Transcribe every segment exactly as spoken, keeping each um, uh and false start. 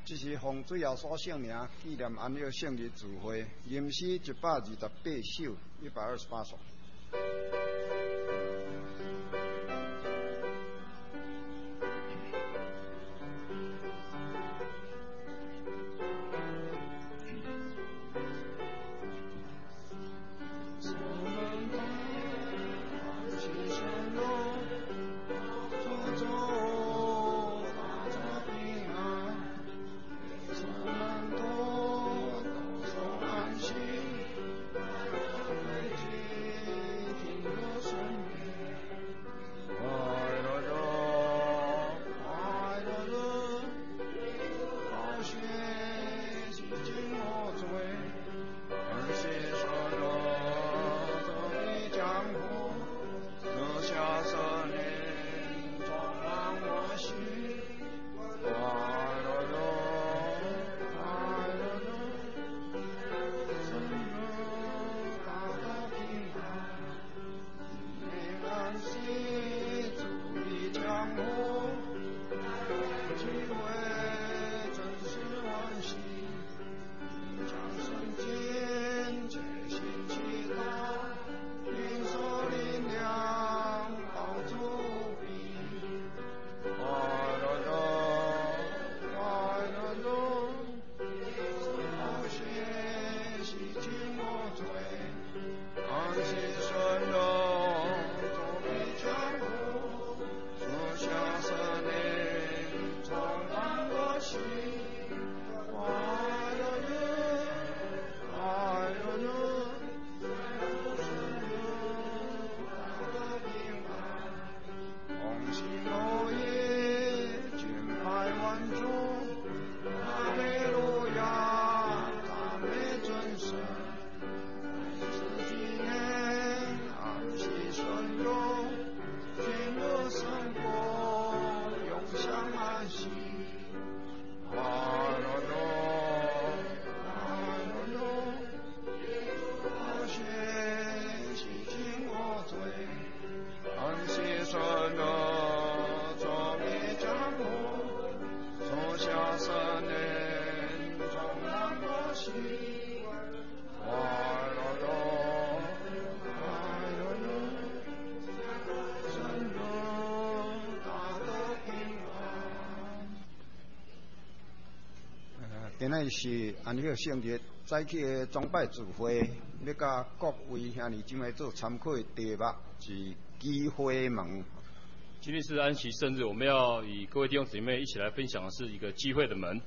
这是洪水后所姓名纪念安乐圣日聚会，吟诗一百二十八首，一百二十八首。今仔是安乐圣日早起的崇拜聚会，要甲各位兄弟姊妹做参考的题目是机会门。 今天是安息圣日，我们要与各位弟兄姊妹一起来分享的是一个机会的门。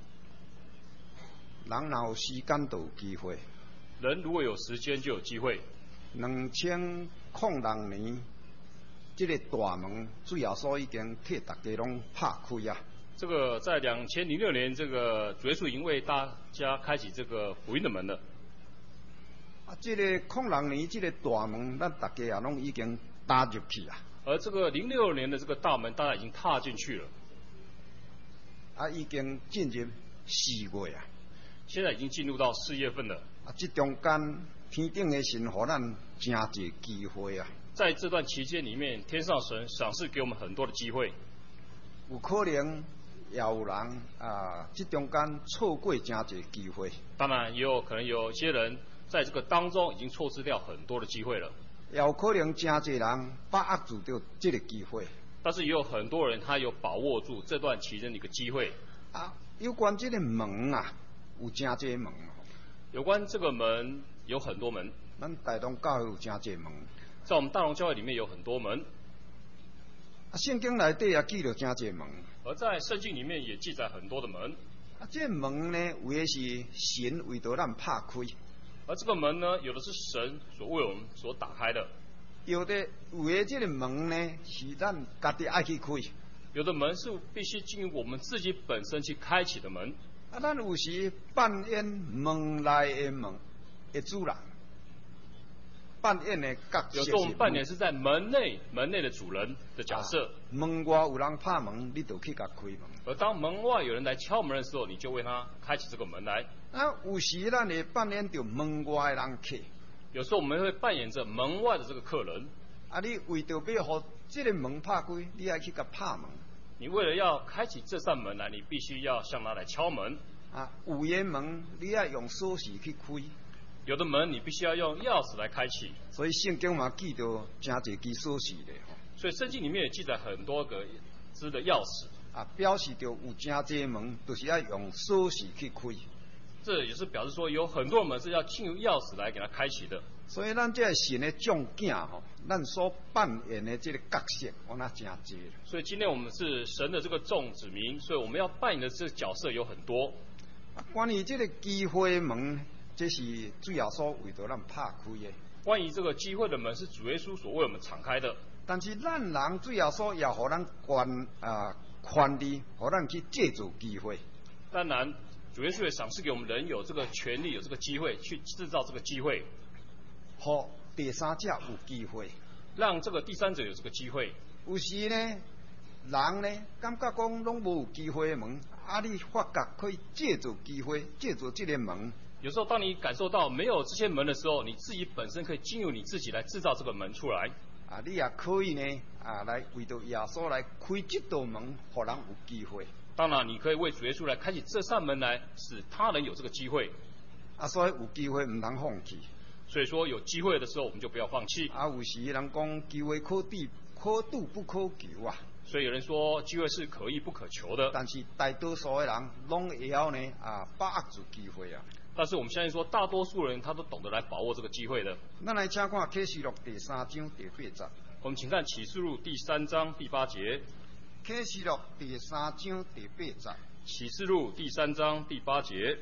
人若有时间就有机会， 人如果有时间就有机会。 两千零六年，这个大门最后所已经替大家拢拍开啊。 这个在两千零六年，这个主耶稣已经为大家开启这个福音的门了。 啊，这个零六年这个大门，咱大家也拢已经踏入去啊。 而这个零六年的这个大门，大家已经踏进去了。 啊，已经进入四月啊。 现在已经进入到四月份了。 啊，这中间天顶的神给咱真侪机会啊。 在这段期间里面，天上神赏赐给我们很多的机会。 有可能。也有人啊，这中间错过真侪机会。 当然，也有可能有些人在这个当中已经错失掉很多的机会了。 也有可能真侪人把握住到这个机会。 但是也有很多人他有把握住这段期间的一个机会。 啊，有关这个门啊，有真侪门。 有关这个门有很多门。 咱大同教会有真侪门。 在我们大同教会里面有很多门。 啊，圣经内底也记了真侪门。 而在圣经里面也记载很多的门。 啊，这门呢，有的是神为着咱拍开。 而这个门呢，有的是神所为我们所打开的。 有的有的这个门呢，是咱家己爱去开。 有的门是必须经由我们自己本身去开启的门。 啊，咱有时扮演门内的门的主人。扮演的角色， 有时候我们扮演是在门内门内的主人的角色。 啊、门外有人拍门，你就去甲开门。 而当门外有人来敲门的时候，你就为他开启这个门来。 啊，有时咱会扮演着门外的人客。 有时候我们会扮演着门外的这个客人。 啊，你为着要让这个门拍开，你要去甲拍门。 你为了要开启这扇门来，你必须要向他来敲门。 啊，有的门你要用锁匙去开， 有的门你必须要用钥匙来开启。 所以圣经嘛记到真侪支锁匙咧吼。 所以圣经里面也记载很多个支的钥匙。 啊，表示着有真侪门都是要用锁匙去开。 这也是表示说，有很多门是要经由钥匙来给它开启的。 所以咱这神的众囝吼，咱所扮演的这个角色，我那真多。 所以今天我们是神的这个众子民，所以我们要扮演的这个角色有很多。 啊，关于这个机会门，这是主耶稣为着咱拍开的。 关于这个机会的门，是主耶稣所为我们敞开的。 但是咱人主耶稣也互咱权啊权利，互咱去借助机会。 当然，主耶稣也赏赐给我们人有这个权利，有这个机会去制造这个机会， 互第三者有机会， 让这个第三者有这个机会。 有时呢，人呢感觉讲拢无有机会的门，啊，你发觉可以借助机会，借助这个门。 有时候，当你感受到没有这些门的时候，你自己本身可以经由你自己来制造这个门出来。 啊，你也可以呢，啊，来为着耶稣来开这道门，互人有机会。 当然，你可以为主耶稣来开启这扇门来，使他人有这个机会。 啊，所以有机会唔通放弃。 所以说，有机会的时候，我们就不要放弃。 啊，有时人讲机会可抵，可度不可求啊。 所以有人说，机会是可遇不可求的。 但是大多数的人拢会晓呢啊把握住机会啊。 但是我们相信说，大多数人他都懂得来把握这个机会的。 咱来请看启示录第三章第八节。 我们请看启示录第三章第八节。 启示录第三章第八节。 启示录第三章第八节。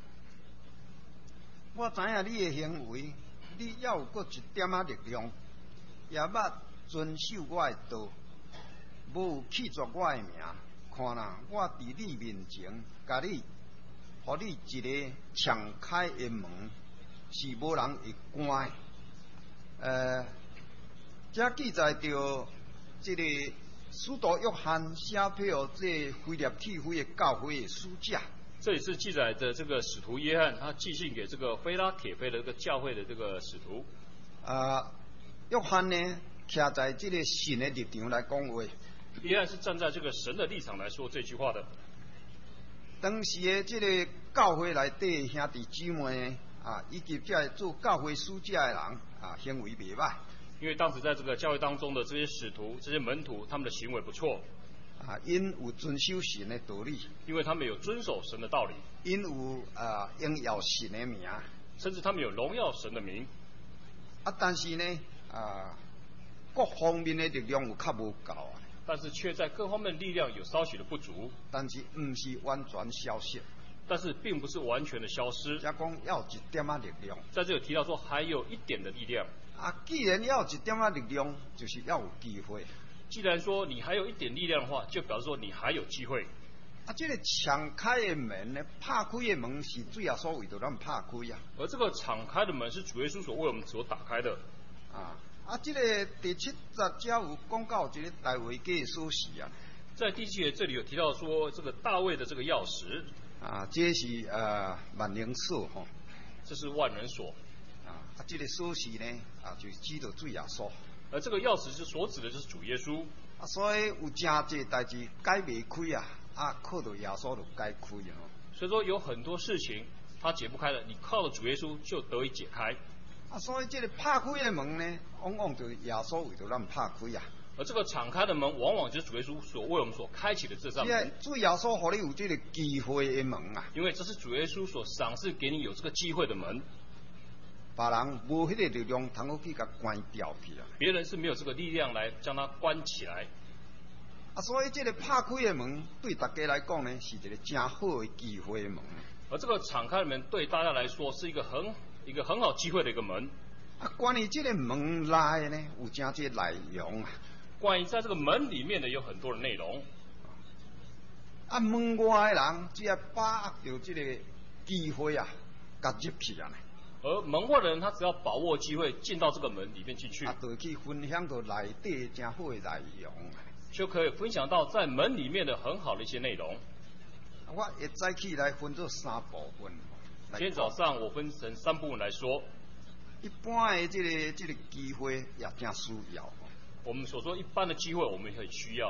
我知影你的行为，你要有过一点仔力量，也捌遵守我的道，无有弃绝我的名。看啦，我伫你面前，甲你。互你一个敞开的门，是无人会关的。呃，这记载着这个使徒约翰写俾这腓立体会的教会的使者。 这里是记载着这个使徒约翰，他寄信给这个菲拉铁菲的这个教会的这个使徒。 啊，约翰呢，徛在这个神的立场来讲话。 约翰是站在这个神的立场来说这句话的。 当时的这个教会内底兄弟姊妹啊，以及这做教会使者的人啊，行为袂歹。 因为当时在这个教会当中的这些使徒、这些门徒，他们的行为不错。 啊，因有遵守神的道理。 因为他们有遵守神的道理。 因有啊荣耀神的名。 甚至他们有荣耀神的名。 啊，但是呢啊，各方面的力量有较无够啊。 但是却在各方面力量有稍许的不足， 但是唔是完全消失， 但是并不是完全的消失。 只讲要有一点仔力量， 在这里提到说还有一点的力量。 啊，既然要有一点仔力量，就是要有机会。 既然说你还有一点力量的话，就表示说你还有机会。 啊，这个敞开的门呢，拍开的门是主要所为着咱拍开啊。 而这个敞开的门是主耶稣所为我们所打开的。 啊。啊，这个第七节只有讲到一个大卫家的锁匙啊。 在第七节这里有提到说，这个大卫的这个钥匙啊，这是呃万能锁吼。 这是万能锁。 啊，啊，这个锁匙呢啊，就指到主耶稣。 而这个钥匙是所指的就是主耶稣。 啊，所以有真侪代志解袂开啊，啊，靠到耶稣就解开哦。 所以说有很多事情他解不开了，你靠着主耶稣就得以解开。 啊，所以这个拍开的门呢，往往就是耶稣为着咱拍开啊。 而这个敞开的门，往往就是主耶稣所为我们所开启的这扇门。 主耶稣互你有这个机会的门啊。 因为这是主耶稣所赏赐给你有这个机会的门。 别人无迄个力量，通好去甲关掉去啊。 别人是没有这个力量来将它关起来。 啊，所以这个拍开的门，对大家来讲呢，是一个真好的机会的门。 而这个敞开的门，对大家来说是一个很。一个很好机会的一个门。 啊，关于这个门内呢，有真侪内容啊。 关于在这个门里面的有很多的内容。 啊，门外的人只要把握住这个机会啊，甲入去啊。 而门外的人，他只要把握机会进到这个门里面进去， 啊，就去分享到内底真好的内容啊， 就可以分享到在门里面的很好的一些内容。 我会早起来分做三部分。 今天早上我分成三部分来说。 一般的这个这个机会也真需要。 我们所说一般的机会，我们很需要。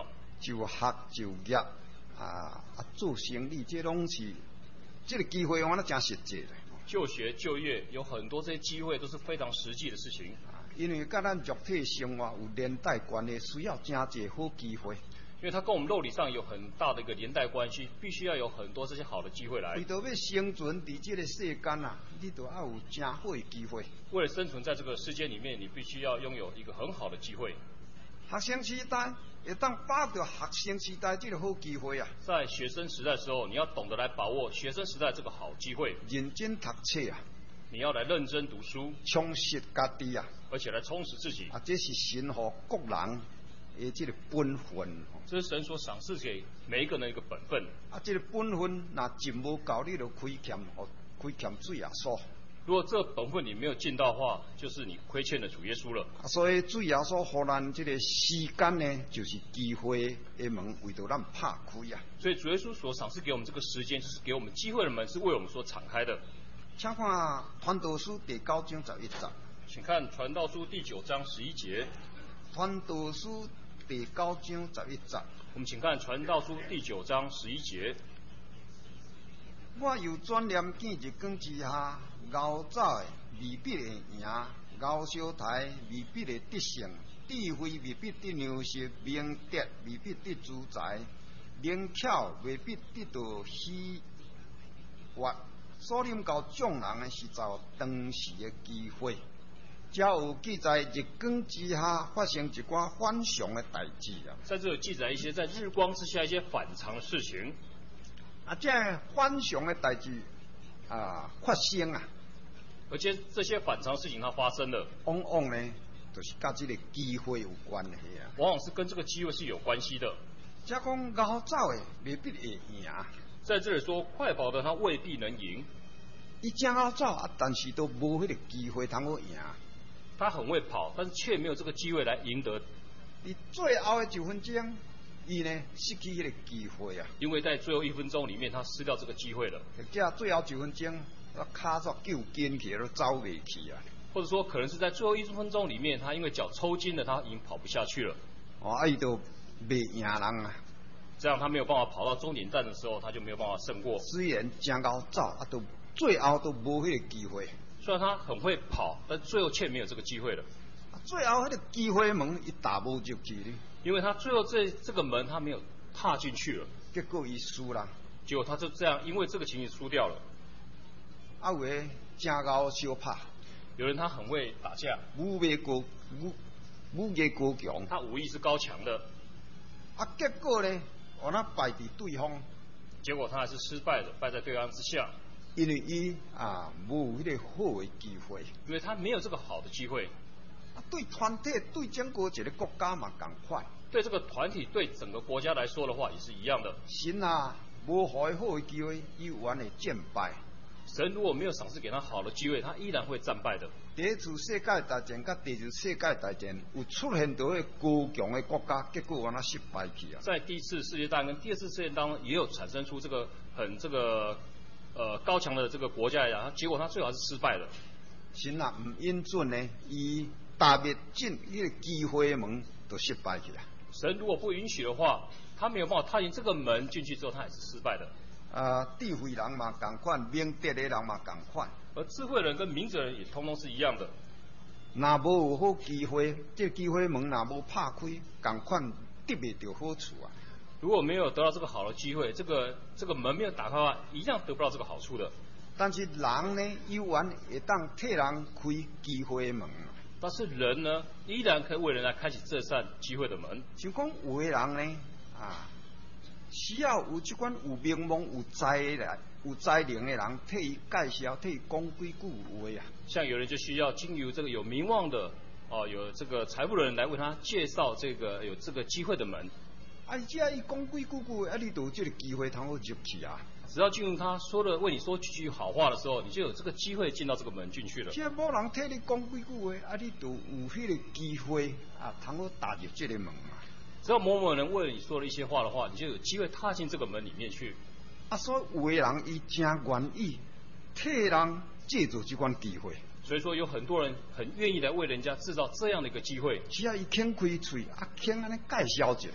就学就业啊啊做生意，这拢是这个机会，我那真实际的。 就学就业有很多这些机会都是非常实际的事情。 因为跟咱肉体生活有连带关系，需要真济好机会。 因为它跟我们肉体上有很大的一个连带关系，必须要有很多这些好的机会来。 为着要生存在这个世间啊，你都要有真好的机会。 为了生存在这个世界里面，你必须要拥有一个很好的机会。 学生时代会当把握学生时代这个好机会啊！ 在学生时代的时候，你要懂得来把握学生时代这个好机会， 认真读册啊！ 你要来认真读书， 充实家己啊！ 而且来充实自己啊！这是神乎各人的这个本分。 这是神所赏赐给每一个人的一个本分。 啊，这个本分若尽无够，你就亏欠，亏欠主耶稣。 如果这本分你没有尽到的话，就是你亏欠了主耶稣了。 啊，所以主耶稣给咱这个时间呢，就是机会的门，为着咱拍开啊。 所以主耶稣所赏赐给我们这个时间，就是给我们机会的门，是为我们所敞开的。 请看《传道书》第九章十一节。 请看《传道书》第九章十一节。 《传道书》第九章十一节。 我们请看《传道书》第九章十一节。 我又转念见日光之下，牛早的未必会赢，牛小台未必会得胜，智慧未必得粮食，明德未必得主财，灵巧未必得到喜悦。所领到众人的是遭当时的机会，才有记载日光之下发生一寡反常的代志啊。 在这有记载一些在日光之下一些反常的事情。 啊，这反常的代志啊发生啊， 而且这些反常事情它发生了， 往往呢，就是跟这个机会有关系啊。 往往是跟这个机会是有关系的。 即讲高走的未必会赢。 在这里说快跑的他未必能赢。 伊正好走啊，但是都无迄个机会通好赢。 他很会跑，但是却没有这个机会来赢得。 你最后的一分钟，伊呢失去迄个机会啊。 因为在最后一分钟里面，他失掉这个机会了。 即最后一分钟，我卡索救筋起都走袂去啊。 或者说，可能是在最后一分钟里面，他因为脚抽筋了，他已经跑不下去了。 哦，啊，伊都袂赢人啊。 这样他没有办法跑到终点站的时候，他就没有办法胜过。 虽然正高走啊，都最后都无迄个机会。 虽然他很会跑，但最后却没有这个机会了。 最后迄个机会门伊踏无入去呢， 因为他最后这这个门他没有踏进去了， 结果伊输啦。 结果他就这样，因为这个情形输掉了。 啊，有诶正高小拍， 有人他很会打架， 武艺高武武艺高强， 他武艺是高强的。 啊，结果呢，我那败伫对方， 结果他还是失败的，败在对方之下。 因为伊啊无迄个好的机会， 因为他没有这个好的机会。 啊，对团体对整个一个国家嘛同款。 对这个团体对整个国家来说的话也是一样的。 神啊，无互伊好的机会，伊有完会战败。 神如果没有赏赐给他好的机会，他依然会战败的。 第一次世界大战甲第二次世界大战有出现到迄高强的国家，结果完了失败去啊。 在第一次世界大战跟第二次世界大战也有产生出这个很这个呃高强的这个国家来讲，结果他最后还是失败了。 神啊，唔允准呢，伊踏入进迄个机会的门，就失败去啊。 神如果不允许的话，他没有办法踏进这个门进去之后，他也是失败的。 啊，智慧人嘛同款，明德的人嘛同款。 而智慧人跟明哲人也通通是一样的。 若无有好机会，这个机会门若无拍开，同款得袂到好处啊。 如果没有得到这个好的机会，这个这个门没有打开的话，一样得不到这个好处的。 但是人呢，有缘会当替人开机会的门。 但是人呢，依然可以为人来开启这扇机会的门。 像讲有的人呢，啊，需要有即款有名望、有才的、有才能的人替伊介绍、替伊讲几句话啊。 像有人就需要经由这个有名望的哦，有这个财富的人来为他介绍这个有这个机会的门。 啊，只要伊讲几句句，啊，你就有这个机会通好入去啊。 只要进入他说的为你说几句好话的时候，你就有这个机会进到这个门进去了。 只要无人替你讲几句话，啊，你就有迄个机会啊，通好踏入这个门嘛。 只要某某人为了你说了一些话的话，你就有机会踏进这个门里面去。 啊，所以有的人伊真愿意替人制造这款机会。 所以说有很多人很愿意来为人家制造这样的一个机会。 只要伊肯开嘴，啊，肯安尼介绍一下。 只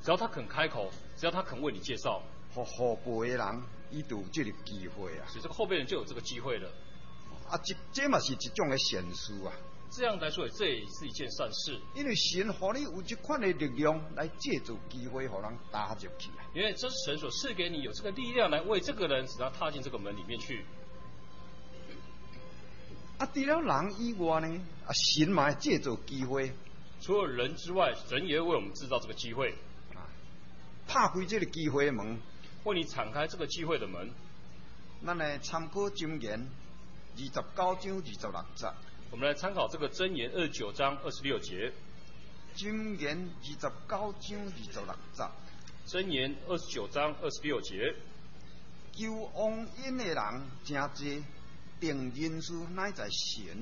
只要他肯开口，只要他肯为你介绍， 互后辈的人伊就有这个机会啊。 所以这个后辈人就有这个机会了。 啊，这这嘛是一种的善事啊。 这样来说，这也是一件善事。 因为神互你有这款的力量来借助机会，互人踏入去啊。 因为这是神所赐给你有这个力量来为这个人使他踏进这个门里面去。 啊，除了人以外呢，啊，神嘛会借助机会。 除了人之外，神也会为我们制造这个机会， 啊，拍开这个机会的门， 为你敞开这个机会的门。 咱来参考箴言二十九章二十六节。 我们来参考这个箴言二十九章二十六节。 箴言二十九章二十六节。 箴言二十九章二十六节。 求王恩的人真多，定人数乃在神。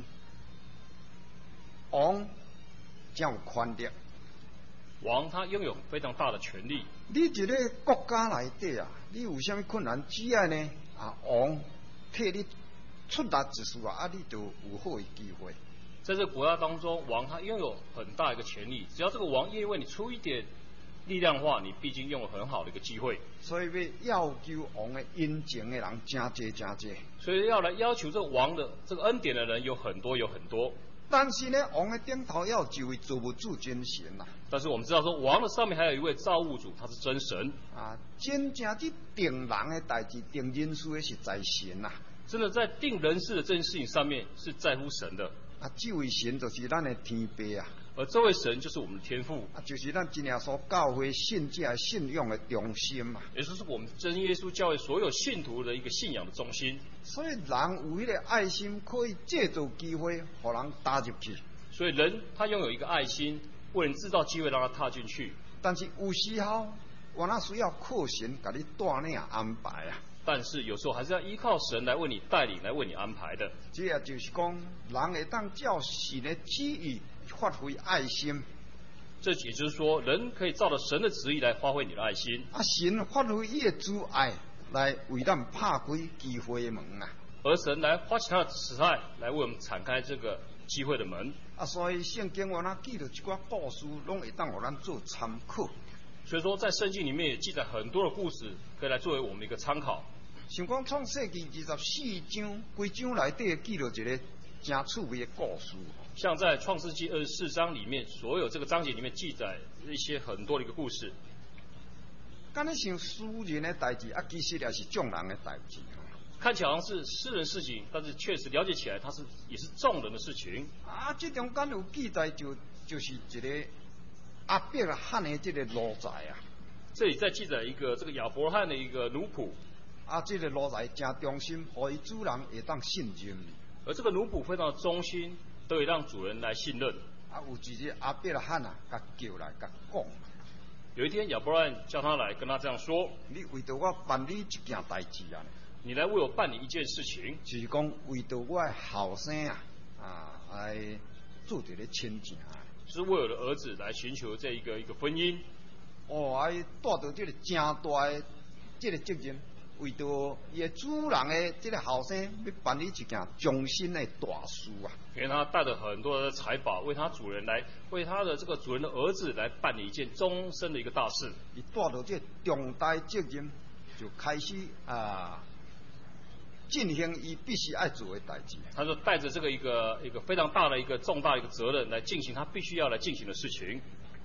王真有权力。 王他拥有非常大的权力。 你一个国家内底啊，你有啥物困难，只要呢啊王替你出力一丝啊，啊你就有好的机会。 在这个国家当中，王他拥有很大一个权力，只要这个王愿意为你出一点力量的话，你毕竟拥有很好的一个机会。 所以要要求王的恩情的人真多真多。 所以要来要求这个王的这个恩典的人有很多有很多。 但是呢，王的顶头要有一位造物主真神呐。 但是我们知道说，王的上面还有一位造物主，他是真神啊，真正去定人的代志、定人事的是在神呐。 真的在定人事的这件事情上面是在乎神的。 啊，这位神就是咱的天父啊。 而这位神就是我们的天父， 啊，就是咱真耶稣教会信者信仰的中心嘛。 也就是我们真耶稣教会所有信徒的一个信仰的中心。 所以人有迄个爱心，可以借助机会，互人踏入去。 所以人他拥有一个爱心，为人制造机会让他踏进去。 但是有时候，我那需要靠神给你带领安排啊。 但是有时候还是要依靠神来为你带领，来为你安排的。 这也就是讲，人会当照神的旨意发挥爱心。 这也就是说，人可以照着神的旨意来发挥你的爱心。 啊，神发挥伊的主爱来为咱拍开机会的门啊。 而神来发起他的慈爱，来为我们敞开这个机会的门。 啊，所以圣经我那记录一寡故事，拢会当互咱做参考。 所以说，在圣经里面也记载很多的故事，可以来作为我们一个参考。 像讲创世纪二十四章，规章内底记录一个真趣味的故事。 像在创世纪二十四章里面，所有这个章节里面记载一些很多的一个故事。 敢你像私人的代志，啊，其实也是众人的代志。 看起来好像是私人事情，但是确实了解起来，它是也是众人的事情。 啊，这中间有记载就就是一个亚伯拉罕的这个奴才啊。 这里在记载一个这个亚伯拉罕的一个奴仆。 啊，这个奴才真忠心，互伊主人会当信任。 而这个奴仆非常的忠心，都会让主人来信任。 啊，有一日亚伯拉罕啊，甲叫来甲讲。 有一天亚伯拉罕叫他来，跟他这样说： 你为着我办理一件代志啊！ 你来为我办理一件事情。 就是讲为着我的后生啊，啊来做一个亲情啊。 是为我的儿子来寻求这一个一个婚姻。 哦，还带着这个真大的这个责任。为着伊个主人的这个后生，要办理一件终身的大事啊！ 因为他带着很多的财宝，为他主人来，为他的这个主人的儿子来办理一件终身的一个大事。 伊带着这重大责任，就开始啊进行伊必须爱做的代志。 他说带着这个一个一个非常大的一个重大的一个责任来进行他必须要来进行的事情。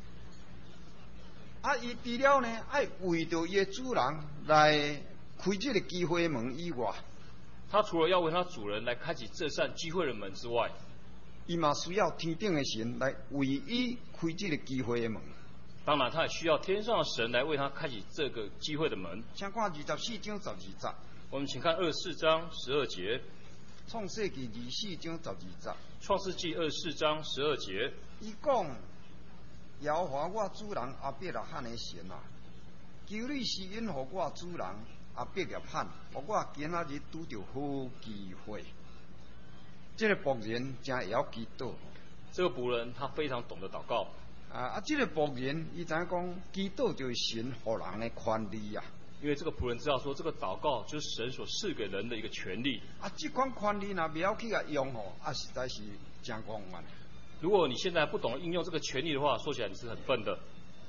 啊，伊除了呢，爱为着伊个主人来开这个机会门以外， 他除了要为他主人来开启这扇机会的门之外， 伊嘛需要天顶的神来为伊开这个机会的门。 当然，他也需要天上的神来为他开启这个机会的门。 请看二十四章十二节。 我们请看二十四章十二节。 创世纪二十四章十二节。 创世纪二十四章十二节。 伊讲：耶和华我主人亚伯拉罕的神啊，求你施恩予我主人亚伯拉罕，予我今仔日拄着好机会。这个仆人真会晓祈祷。 这个仆人他非常懂得祷告。 啊啊！这个仆人伊知影讲，祈祷就是神予人的权利啊。 因为这个仆人知道说，这个祷告就是神所赐给人的一个权利。 啊，这款权利若袂晓去甲用吼，啊，实在是真狂妄。 如果你现在不懂得应用这个权利的话，说起来你是很笨的。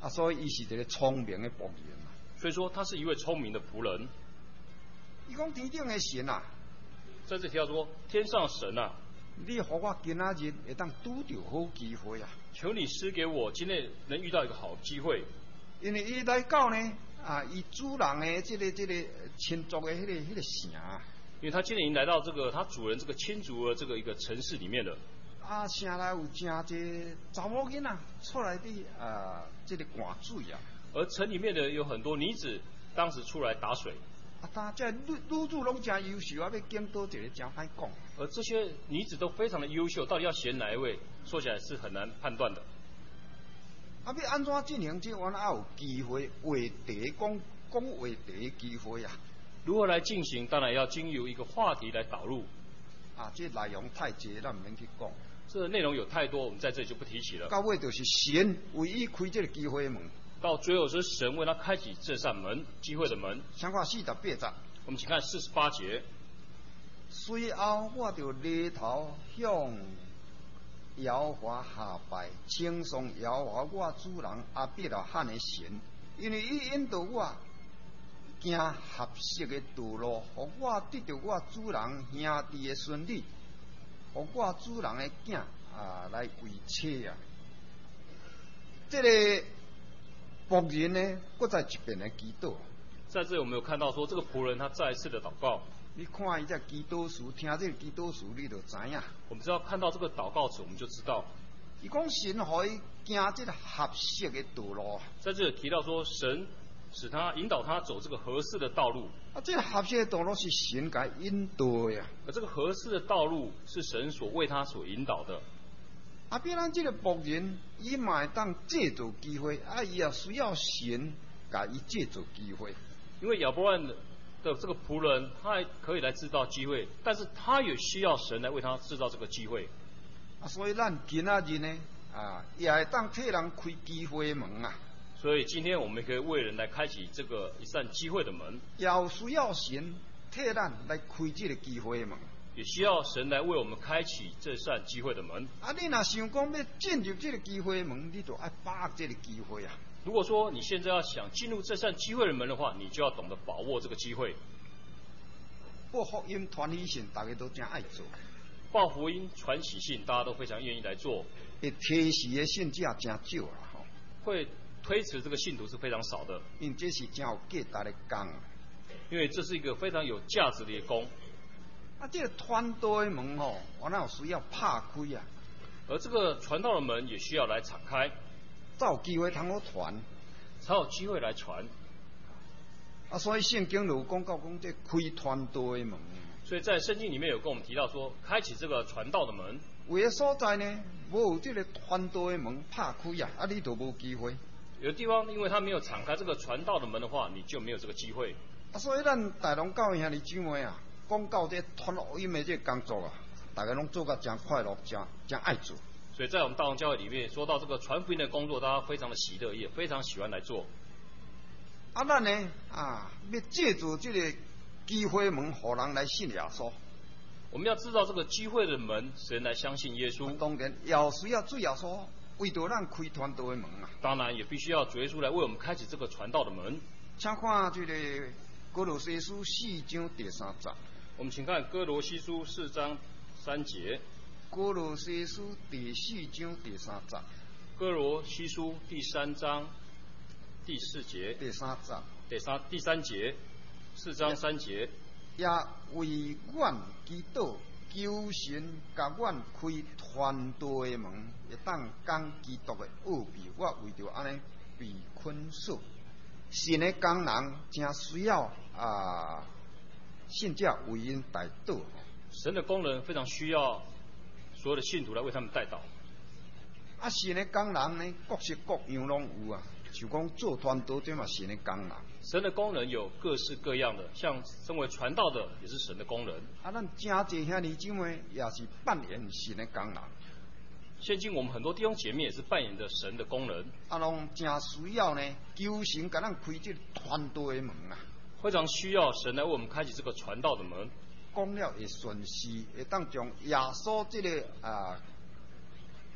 啊，所以伊是一个聪明的仆人啊。 所以说他是一位聪明的仆人。 伊讲天顶的神啊， 在这提到说天上神啊， 你互我今仔日会当拄着好机会啊！ 求你施给我今天能遇到一个好机会。 因为伊来到呢，啊，伊主人的这个这个亲族的迄、那个迄、那个城啊。 因为他今天已经来到这个他主人这个亲族的这个一个城市里面了。 啊，城内有真侪查某囡仔出来的啊，这个赶水啊。 而城里面的有很多女子，当时出来打水。 啊，但这女女子拢真优秀啊，要拣倒一个真歹讲。 而这些女子都非常的优秀，到底要选哪一位，说起来是很难判断的。 啊，要安怎进行这玩啊有机会话题讲讲话题的机会啊？ 如何来进行？当然要经由一个话题来导入。 啊，这内容太济，咱唔免去讲。 这内容有太多，我们在这里就不提起了。 到尾就是神为伊开这个机会的门。 到最后是神为他开启这扇门，机会的门。 先看四十八节， 我们请看四十八节。 随后我就低头向耶和华下拜，称颂耶和华我主人阿伯拉罕的神，因为伊引导我行合适的道路，互我得到我主人兄弟的顺利，互我主人的囝啊来为妻啊。这个仆人呢，搁在一边来祈祷。 在这里我们有看到说，这个仆人他再一次的祷告。 你看伊这祈祷词，听这个祈祷词，你就知影。 我们只要看到这个祷告词，我们就知道。 伊讲神互伊行这个合适的道路。 在这里提到说，神使他引导他走这个合适的道路。 啊，这个合适的道路是神给引导的呀。 而这个合适的道路是神所为他所引导的。 啊，比咱这个仆人，伊嘛会当借助机会，啊，伊也需要神给伊借助机会。 因为亚伯兰的这个仆人，他还可以来制造机会，但是他也需要神来为他制造这个机会。 啊，所以咱今仔日呢，啊，也会当替人开机会的门啊。 所以今天我们可以为人来开启这个一扇机会的门， 也有需要神替咱来开这个机会的门。 也需要神来为我们开启这扇机会的门。 啊，你若想讲要进入这个机会的门，你就爱把握这个机会啊。 如果说你现在要想进入这扇机会的门的话，你就要懂得把握这个机会。 报福音传喜信，大家都真爱做。 报福音传喜信，大家都非常愿意来做。 会推时的信者真少啦，吼。 会推迟这个信徒是非常少的， 因为这是真有价值的工。 因为这是一个非常有价值的工。 啊，这个传道的门吼，我那有需要拍开啊。 而这个传道的门也需要来敞开， 才有机会通好传， 才有机会来传。 啊，所以圣经有讲到讲这开传道的门。 所以在圣经里面有跟我们提到说，开启这个传道的门。 有的所在呢，无有这个传道的门拍开啊，啊，你就无机会。 有的地方，因为他没有敞开这个传道的门的话，你就没有这个机会。 啊，所以咱大龙教会兄弟姊妹啊，讲到这传福音的这工作啊，大家拢做甲真快乐，真真爱做。 所以在我们大龙教会里面，说到这个传福音的工作，大家非常的喜乐，也非常喜欢来做。 啊，咱呢啊，要借助这个机会门，互人来信耶稣。 我们要制造这个机会的门，使人来相信耶稣。 当然，也需要主耶稣为着咱开传道的门啊。 当然，也必须要主耶稣来为我们开启这个传道的门。 请看这个哥罗西书四章第三节。 我们请看哥罗西书四章三节。 哥罗西书第四章第三节。 哥罗西书第三章第四节。 第三节。 第三第三节，四章三节。 也为阮祈祷，求神甲阮开传道的门，会当讲基督的奥秘。我为着安尼被困锁。神的工人真需要啊，信者为因代祷。 神的工人非常需要所有的信徒来为他们代祷。 啊，神的工人呢，各式各样拢有啊，就讲做传道这嘛，神的工人。 神的工人有各式各样的，像身为传道的也是神的工人。 啊，咱真侪兄弟姊妹也是扮演神的工人。 现今我们很多弟兄姐妹也是扮演着神的工人。 啊，拢真需要呢，求神甲咱开这传道的门啊。 非常需要神来为我们开启这个传道的门。 讲了会顺势，会当将耶稣这个啊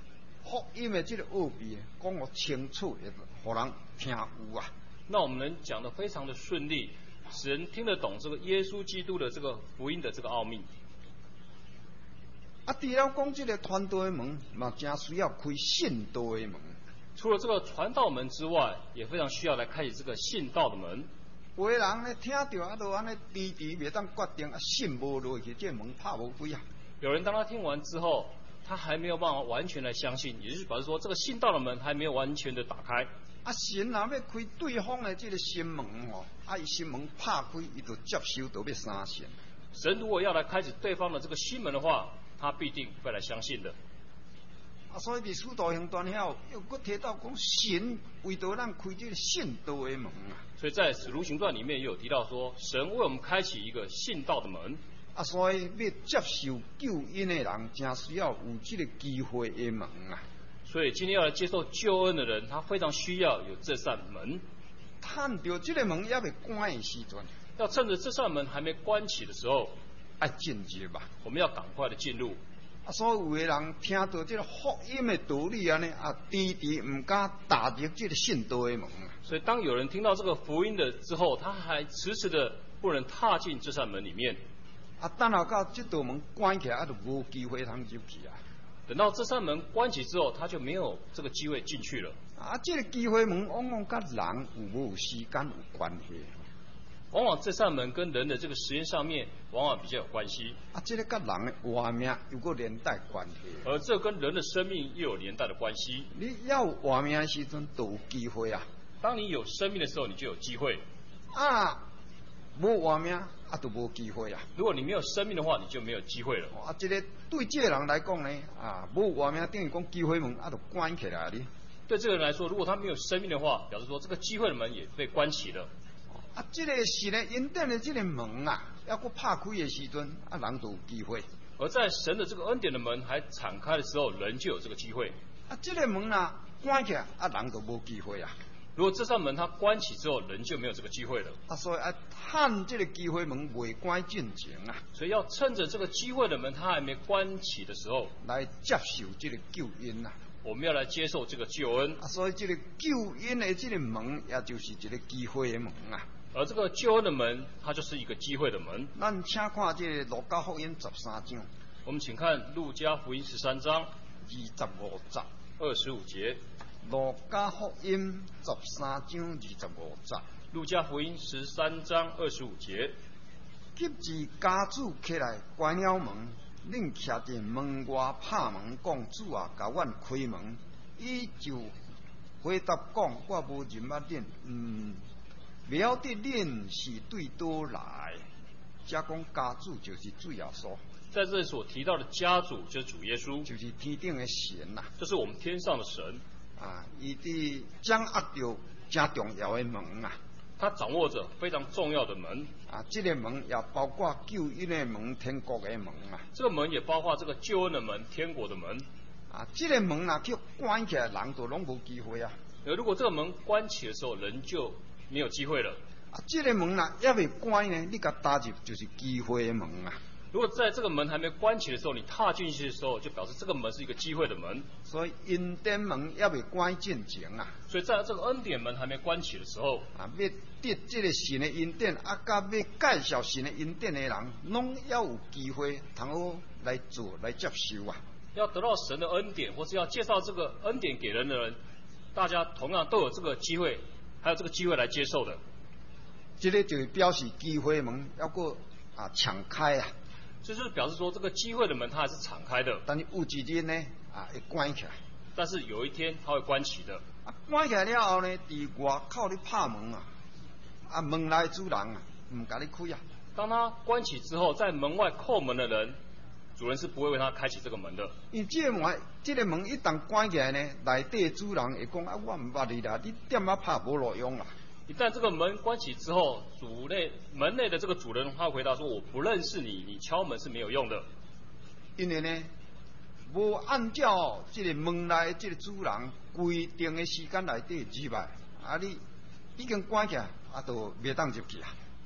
福音的这个奥秘，讲我清楚的，互人听有啊。 那我们能讲得非常的顺利，使人听得懂这个耶稣基督的这个福音的这个奥秘。 啊，除了讲这个传道的门，嘛真需要开信道的门。 除了这个传道门之外，也非常需要来开启这个信道的门。 有的人呢听到啊，都安尼迟迟未当决定，啊信无落去，这门拍无开啊。 有人当他听完之后，他还没有办法完全来相信，也就是表示说这个信道的门还没有完全的打开。 啊，神若要开对方的这个心门吼，啊，伊心门拍开，伊就接受到要相信。 神如果要来开启对方的这个心门的话，他必定会来相信的。 啊，所以伫使徒行传遐又搁提到讲，神为着咱开这个信道的门啊。 所以在使徒行传里面也有提到说，神为我们开启一个信道的门。 啊，所以要接受救恩的人，真需要有这个机会的门啊。 所以今天要来接受救恩的人，他非常需要有这扇门。 探到这个门也未关的时阵， 要趁着这扇门还没关起的时候， 爱进入吧。 我们要赶快的进入。 啊，所有的人听到这个福音的道理安尼，啊，迟迟唔敢踏入这个信道的门啊。 所以当有人听到这个福音的之后，他还迟迟的不能踏进这扇门里面。 啊，等下到这道门关起来，啊，就无机会通入去啊。 等到这扇门关起之后，他就没有这个机会进去了。 啊，这个机会门往往跟人有无时间有关系。 往往这扇门跟人的这个时间上面，往往比较有关系。 啊，这个跟人的活命有个连带关系。 而这跟人的生命又有连带的关系。 你要有活命的时阵，都有机会啊。 当你有生命的时候，你就有机会。 啊，无活命啊，都无机会啊。 如果你没有生命的话，你就没有机会了。 啊，这个对这个人来讲呢，啊，无活命等于讲机会门啊，都关起来哩。 对这个人来说，如果他没有生命的话，表示说这个机会的门也被关起了。 啊，这个神的恩典的这个门啊，要搁拍开的时阵，啊，人都有机会。 而在神的这个恩典的门还敞开的时候，人就有这个机会。 啊，这个门啊关起来，啊，人都无机会啊。 如果这扇门它关起之后，人就没有这个机会了。 啊，所以啊，趁这个机会门未关进前啊， 所以要趁着这个机会的门它还没关起的时候， 来接受这个救恩啊。 我们要来接受这个救恩。 啊，所以这个救恩的这个门，也就是一个机会的门啊。 而这个救恩的门，它就是一个机会的门。 咱请看这个路加福音十三章。 我们请看路加福音十三章二十五节。 二十五节。 路加福音十三章二十五节。 路加福音十三章二十五节。 及至家主起来关了门，恁徛伫门外拍门，讲主啊，甲阮开门。伊就回答讲：我无认捌恁，嗯。不晓得恁是对倒来，加讲家主就是主耶稣。 在这里所提到的家主就是主耶稣， 就是天顶的神呐、啊， 这是我们天上的神啊，伊伫掌握着真重要的门啊， 他掌握着非常重要的门啊，这个门也包括救恩的门、天国的门啊， 这个门也包括这个救恩的门、天国的门啊，这个门啊，去关起来，人都拢无机会啊。 而如果这个门关起的时候，人就没有机会了。 啊，这个门啊，也未关呢，你甲踏入就是机会的门啊。 如果在这个门还没关起的时候，你踏进去的时候，就表示这个门是一个机会的门。 所以恩典门也未关进前啊。 所以在这个恩典门还没关起的时候， 啊，要得这个神的恩典，啊，甲要介绍神的恩典的人，拢要有机会通好来做来接受啊。 要得到神的恩典，或是要介绍这个恩典给人的人，大家同样都有这个机会。还有这个机会来接受的， 这个就是表示机会门要过啊敞开啊， 这就是表示说这个机会的门它还是敞开的， 但是有一日呢啊会关起来， 但是有一天它会关起的。 啊，关起来了后呢，伫外口咧拍门啊，啊门内主人啊唔甲你开啊。 当他关起之后，在门外叩门的人，主人是不会为他开启这个门的。 因为这个门，这个门一旦关起来呢，内底主人会讲啊，我唔捌你啦，你点啊拍无路用啦。 一旦这个门关起之后，主内门内的这个主人他回答说：“我不认识你，你敲门是没有用的。” 因为呢，无按照这个门内这个主人规定的时间内底入来，啊你已经关起来，啊都袂当入去啊。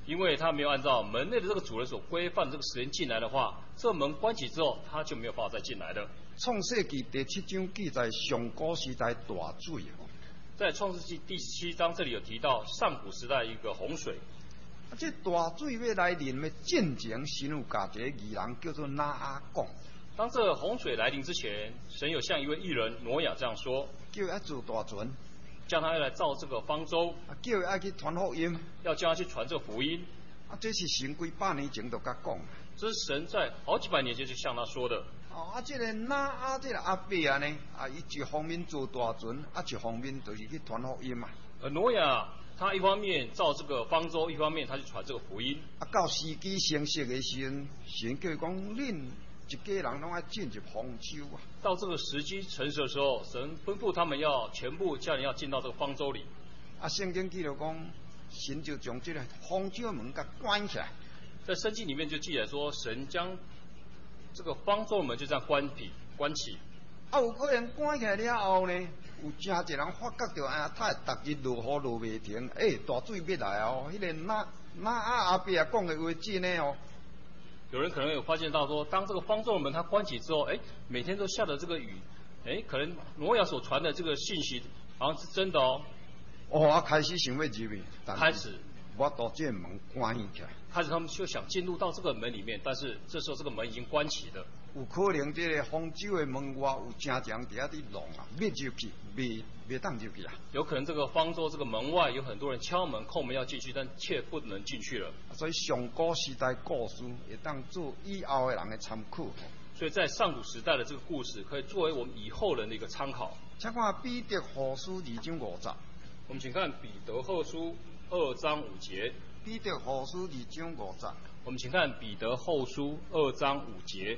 因为他没有按照门内的这个主人所规范的这个时间进来的话，这门关起之后，他就没有办法再进来了。 创世纪第七章记载上古时代大水哦。 在创世纪第七章这里有提到上古时代一个洪水。 啊，这大水要来临的进前，神有甲一个义人叫做拿阿讲。 当这洪水来临之前，神有向一位义人挪亚这样说： 叫他做大船， 叫他要来造这个方舟， 啊，叫他去传福音， 要叫他去传这个福音。 啊，这是神几百年前就甲讲。 这是神在好几百年前就向他说的。 哦，啊，这个拿阿这个阿伯啊呢，啊，伊一方面做大船，啊，一方面就是去传福音嘛。 而挪亚他一方面造这个方舟，一方面他去传这个福音。 啊，到时机成熟的时阵，神叫伊讲，恁一家人拢爱进入方舟啊。 到这个时机成熟的时候，神吩咐他们要全部家人要进到这个方舟里。 啊，圣经记录讲，神就将这个方舟门给关起来。 在圣经里面就记载说，神将这个方舟门就这样关闭关起。 啊，有可能关起来了后呢，有真侪人发觉到，哎呀，他逐日落雨落袂停，哎、欸，大水要来哦。迄、那个那那阿阿伯啊讲的话真的哦。 有人可能有发现到说，当这个方舟门它关起之后，哎、欸，每天都下的这个雨，哎、欸，可能挪亚所传的这个信息好像是真的哦。 哦，啊，开始想要入去， 开始我把这个门关起来。 开始他们就想进入到这个门里面，但是这时候这个门已经关起了。 有可能这个方舟的门外有真侪人伫遐伫弄啊，要入去，未未当入去啊。 有可能这个方舟这个门外有很多人敲门叩门要进去，但却不能进去了。 所以上古时代故事会当做以后的人的参考。 所以在上古时代的这个故事，可以作为我们以后人的一个参考。 请看彼得后书二章五节。 我们请看彼得后书二章五节。 彼得后书二章五节。 我们请看彼得后书二章五节。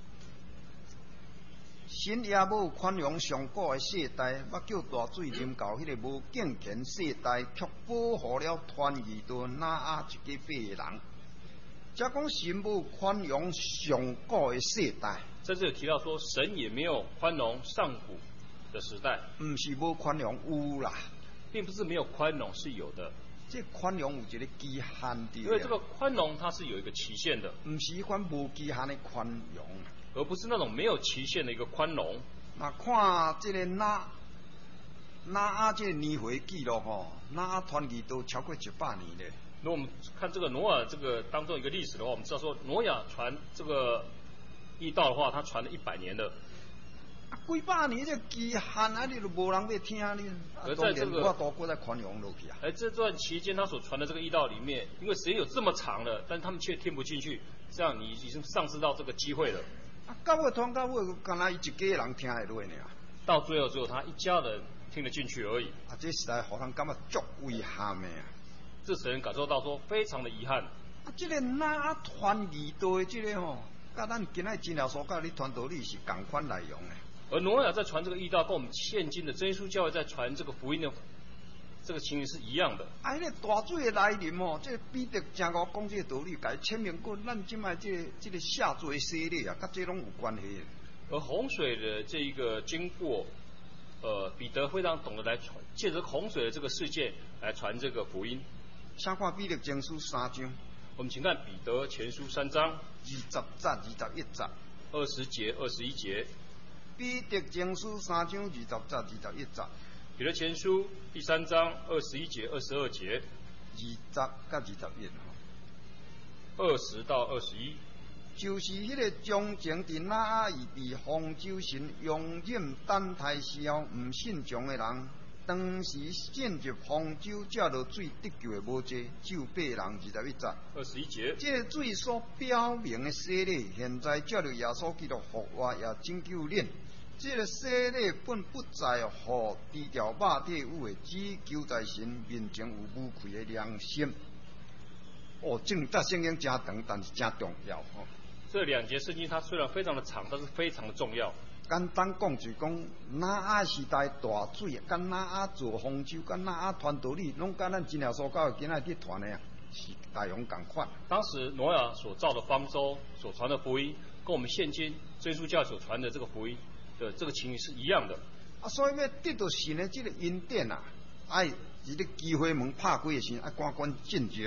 神也无宽容上古的世代，要叫大水淋到迄个无敬虔世代，却保护了传义道拿阿一个辈人。则讲神无宽容上古的世代， 在这里提到说，神也没有宽容上古的时代。 唔是无宽容，有啦， 并不是没有宽容，是有的。 这宽容有一个期限的。 因为这个宽容它是有一个期限的， 唔是一款无期限的宽容。 而不是那种没有期限的一个宽容。 那看这个拿拿阿这个年回记录吼，拿阿传奇都超过一百年咧。 如果我们看这个挪亚这个当中一个历史的话，我们知道说挪亚传这个义道的话，他传了一百年的。 啊，几百年这期限啊，你都无人要听你。 而在这个我多过在宽容落去啊。 而这段期间，他所传的这个义道里面，因为时间有这么长了，但是他们却听不进去，这样你已经丧失到这个机会了。 啊，到尾传到尾，干那伊一家人听会落呢。 到最后只有他一家人听得进去而已。 啊，这实在互人感觉足遗憾的啊。 这使人感受到说非常的遗憾。 啊，这个那传义道的这个吼，甲咱今仔真了所教的传道理是同款内容的。 而挪亚在传这个义道，跟我们现今的真耶稣教会在传这个福音的这个情形是一样的。 啊，迄个大水的来临哦，这个彼得真我讲这个道理，甲伊签名过，咱即卖这个这个下罪洗礼啊，甲这拢有关系。 而洪水的这一个经过，呃，彼得非常懂得来传，借着洪水的这个事件来传这个福音。 先看彼得前书三章， 我们请看彼得前书三章二十节、二十一节、 二十节、二十一节。 彼得前书三章二十节、二十一节。 彼得前书第三章二十一节、二十二节。 二十甲二十一二十到二十一。 就是迄个将前伫那阿伊被方舟神容忍等待时候，唔信从的人，当时进入方舟，才落水得救的无济，只有八人。二十一节。 二十一节。 这个水所表明的洗礼，现在借着耶稣基督复活，也拯救恁。这个洗礼本不在乎低调肉体有的，只求在神面前有无愧的良心。哦，正这圣经真长，但是真重要哦。 这两节圣经它虽然非常的长，但是非常的重要。 简单讲就讲，那阿时代大水，跟那阿做方舟，跟那阿传道理，拢跟咱真了所教今仔日传的啊，是大用共款。 当时挪亚所造的方舟，所传的福音，跟我们现今真耶稣教所传的这个福音的这个情形是一样的。 啊，所以要得到神的这个恩典啊，爱一个机会门拍开的时，爱赶快进入吧。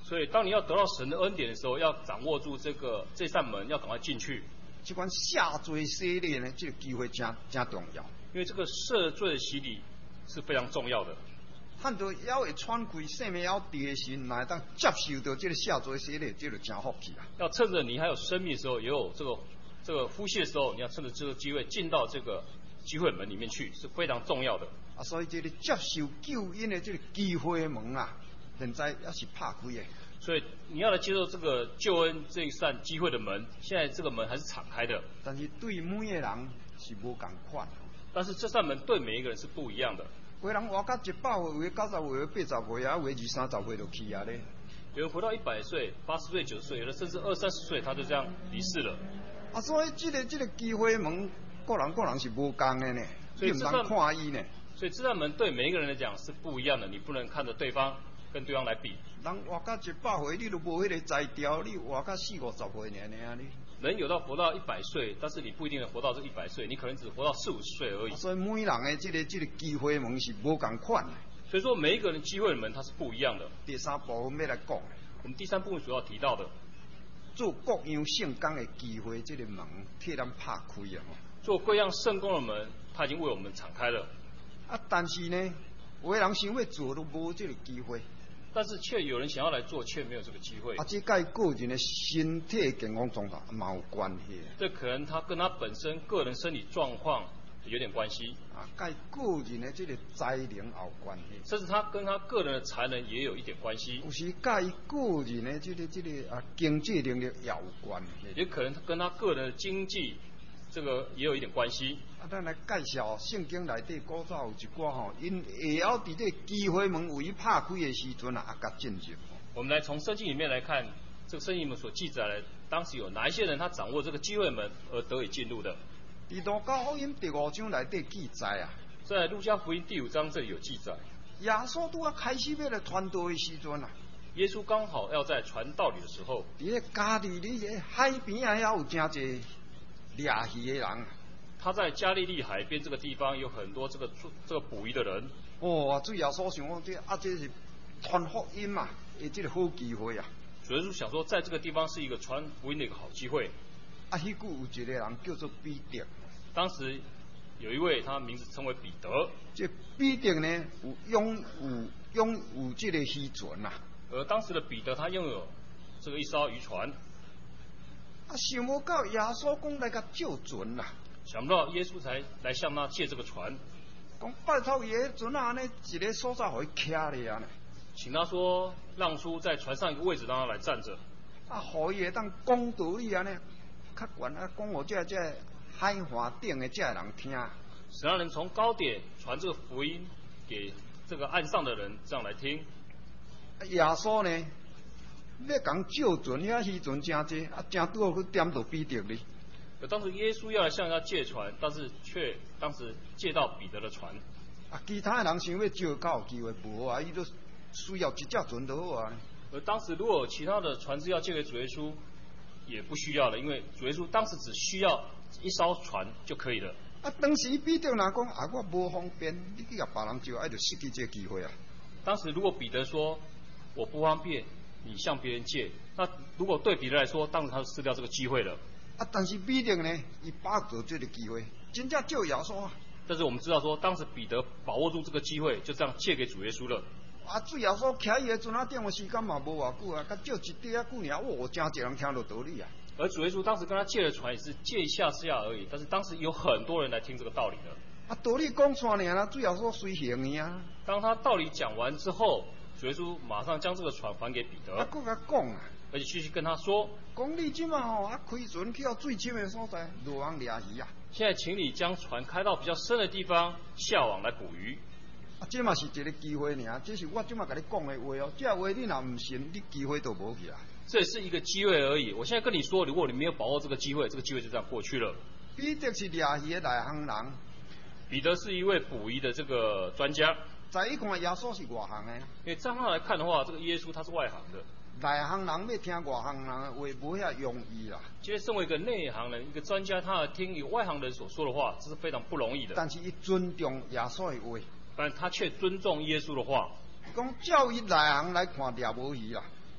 所以，当你要得到神的恩典的时候，要掌握住这个这扇门，要赶快进去。 这款下罪洗礼呢，这个机会真真重要。 因为这个赦罪的洗礼是非常重要的。 看到要会喘气，生命要地心，哪会当接受到这个下罪洗礼，这就真福气啊！ 要趁着你还有生命的时候，也有这个这个呼吸的时候，你要趁着这个机会进到这个机会门里面去，是非常重要的。 啊，所以这个接受救恩的这个机会门啊，现在也是拍开的。 所以你要来接受这个救恩这一扇机会的门，现在这个门还是敞开的。 但是对每个人是无同款。 但是这扇门对每一个人是不一样的。 有人活到一百岁，有的九十岁，有的八十岁，啊，有的二三十岁就去啊咧。 有人活到一百岁、八十岁、九十岁，有的甚至二三十岁，他就这样离世了。 啊，所以这个这个机会门，个人个人是无同的呢， 所以你唔能看伊呢。 所以这扇门对每一个人来讲是不一样的，你不能看着对方跟对方来比。 人活到一百岁，你都无迄个才调，你活到四五十岁呢呢啊你。 人有到活到一百岁，但是你不一定能活到这一百岁，你可能只活到四五十岁而已。 所以每人的这个这个机会门是无同款的。 所以说每一个人机会门它是不一样的。 第三部分要来讲， 我们第三部分所要提到的， 做各样圣工的机会，这个门替咱拍开啊！ 做各样圣工的门，它已经为我们敞开了。 啊，但是呢，有的人想要做都无这个机会。 但是却有人想要来做，却没有这个机会。 啊，这跟个人的身体健康状况蛮有关系。 这可能他跟他本身个人身体状况有点关系。 啊，跟个人的这个才能有关系。 甚至他跟他个人的才能也有一点关系。 有时跟个人的这个这个啊经济能力也有关系。 也可能跟他个人的经济这个也有一点关系。 啊，咱来介绍圣经内底古早有一寡吼，因会晓伫这机会门为拍开的时阵啊，啊，甲进入。 我们来从圣经里面来看，这个圣经里面所记载的，当时有哪一些人他掌握这个机会门而得以进入的？ 伫路加福音第五章内底记载啊， 在路加福音第五章这里有记载， 耶稣拄啊开始要来传道的时阵啊， 耶稣刚好要在传道理的时候， 伫咧加利利的海边啊，遐有真侪掠鱼的人。 他在加利利海边这个地方有很多这个这个捕鱼的人。 哦，主耶稣想讲这啊，这是传福音嘛，诶，这个好机会啊。 主耶稣想说，在这个地方是一个传福音的一个好机会。 啊，迄句有一个人叫做彼得。 当时有一位，他名字称为彼得。 这彼得呢，有拥有拥有这个渔船呐。 而当时的彼得，他拥有这个一艘渔船。 啊，想无到耶稣讲来甲借船啦。 想不到耶稣才来向他借这个船， 讲拜托耶，船啊，呢一个所在可以徛咧啊呢， 请他说让出在船上一个位置，让他来站着。 啊，可以当讲道理啊呢，较悬啊，讲我这这海岸顶的这人听， 使他能从高点传这个福音给这个岸上的人，这样来听。 耶稣呢，要讲借船，遐渔船真济，啊，正拄好去点到彼得哩。 而当时耶稣要来向他借船，但是却当时借到彼得的船。 啊，其他的人想要借到有机会无啊，伊都需要一只船就好啊。 而当时如果有其他的船只要借给主耶稣，也不需要了，因为主耶稣当时只需要一艘船就可以了。 啊，当时彼得若讲啊，我无方便，你去甲别人借，爱就失去这个机会啊。 当时如果彼得说我不方便，你向别人借，那如果对彼得来说，当时他就失掉这个机会了。 啊，但是彼得呢，伊把握住这个机会，真正借耶稣啊。 但是我们知道说，当时彼得把握住这个机会，就这样借给主耶稣了。 啊，主耶稣徛伊个船仔顶的时间嘛无偌久啊，甲借一滴啊久尔，哇，真侪人听到道理啊。 而主耶稣当时跟他借的船也是借一下是下而已，但是当时有很多人来听这个道理的。 啊，道理讲出尔啦，主耶稣随行伊啊。 当他道理讲完之后，主耶稣马上将这个船还给彼得。 啊，搁甲讲啊。 而且继续跟他说：“ 讲你即马吼啊，开船去到最深的所在，落网掠鱼啊！ 现在请你将船开到比较深的地方，下网来捕鱼。 啊，这嘛是一个机会尔，这是我即马甲你讲的话哦。这话你若唔信，你机会都无去啊。 这也是一个机会而已。我现在跟你说，如果你没有把握这个机会，这个机会就这样过去了。” 彼得是掠鱼的内行人。 彼得是一位捕鱼的这个专家。 在一看耶稣是外行的。 因为这样来看的话，这个耶稣他是外行的。 内行人要听外行人的话，无遐容易啦。 其实，身为一个内行人、一个专家，他要听一个外行人所说的话，这是非常不容易的。 但是，伊尊重耶稣的话， 但他却尊重耶稣的话。 讲照伊内行来看，掠无鱼啦。 因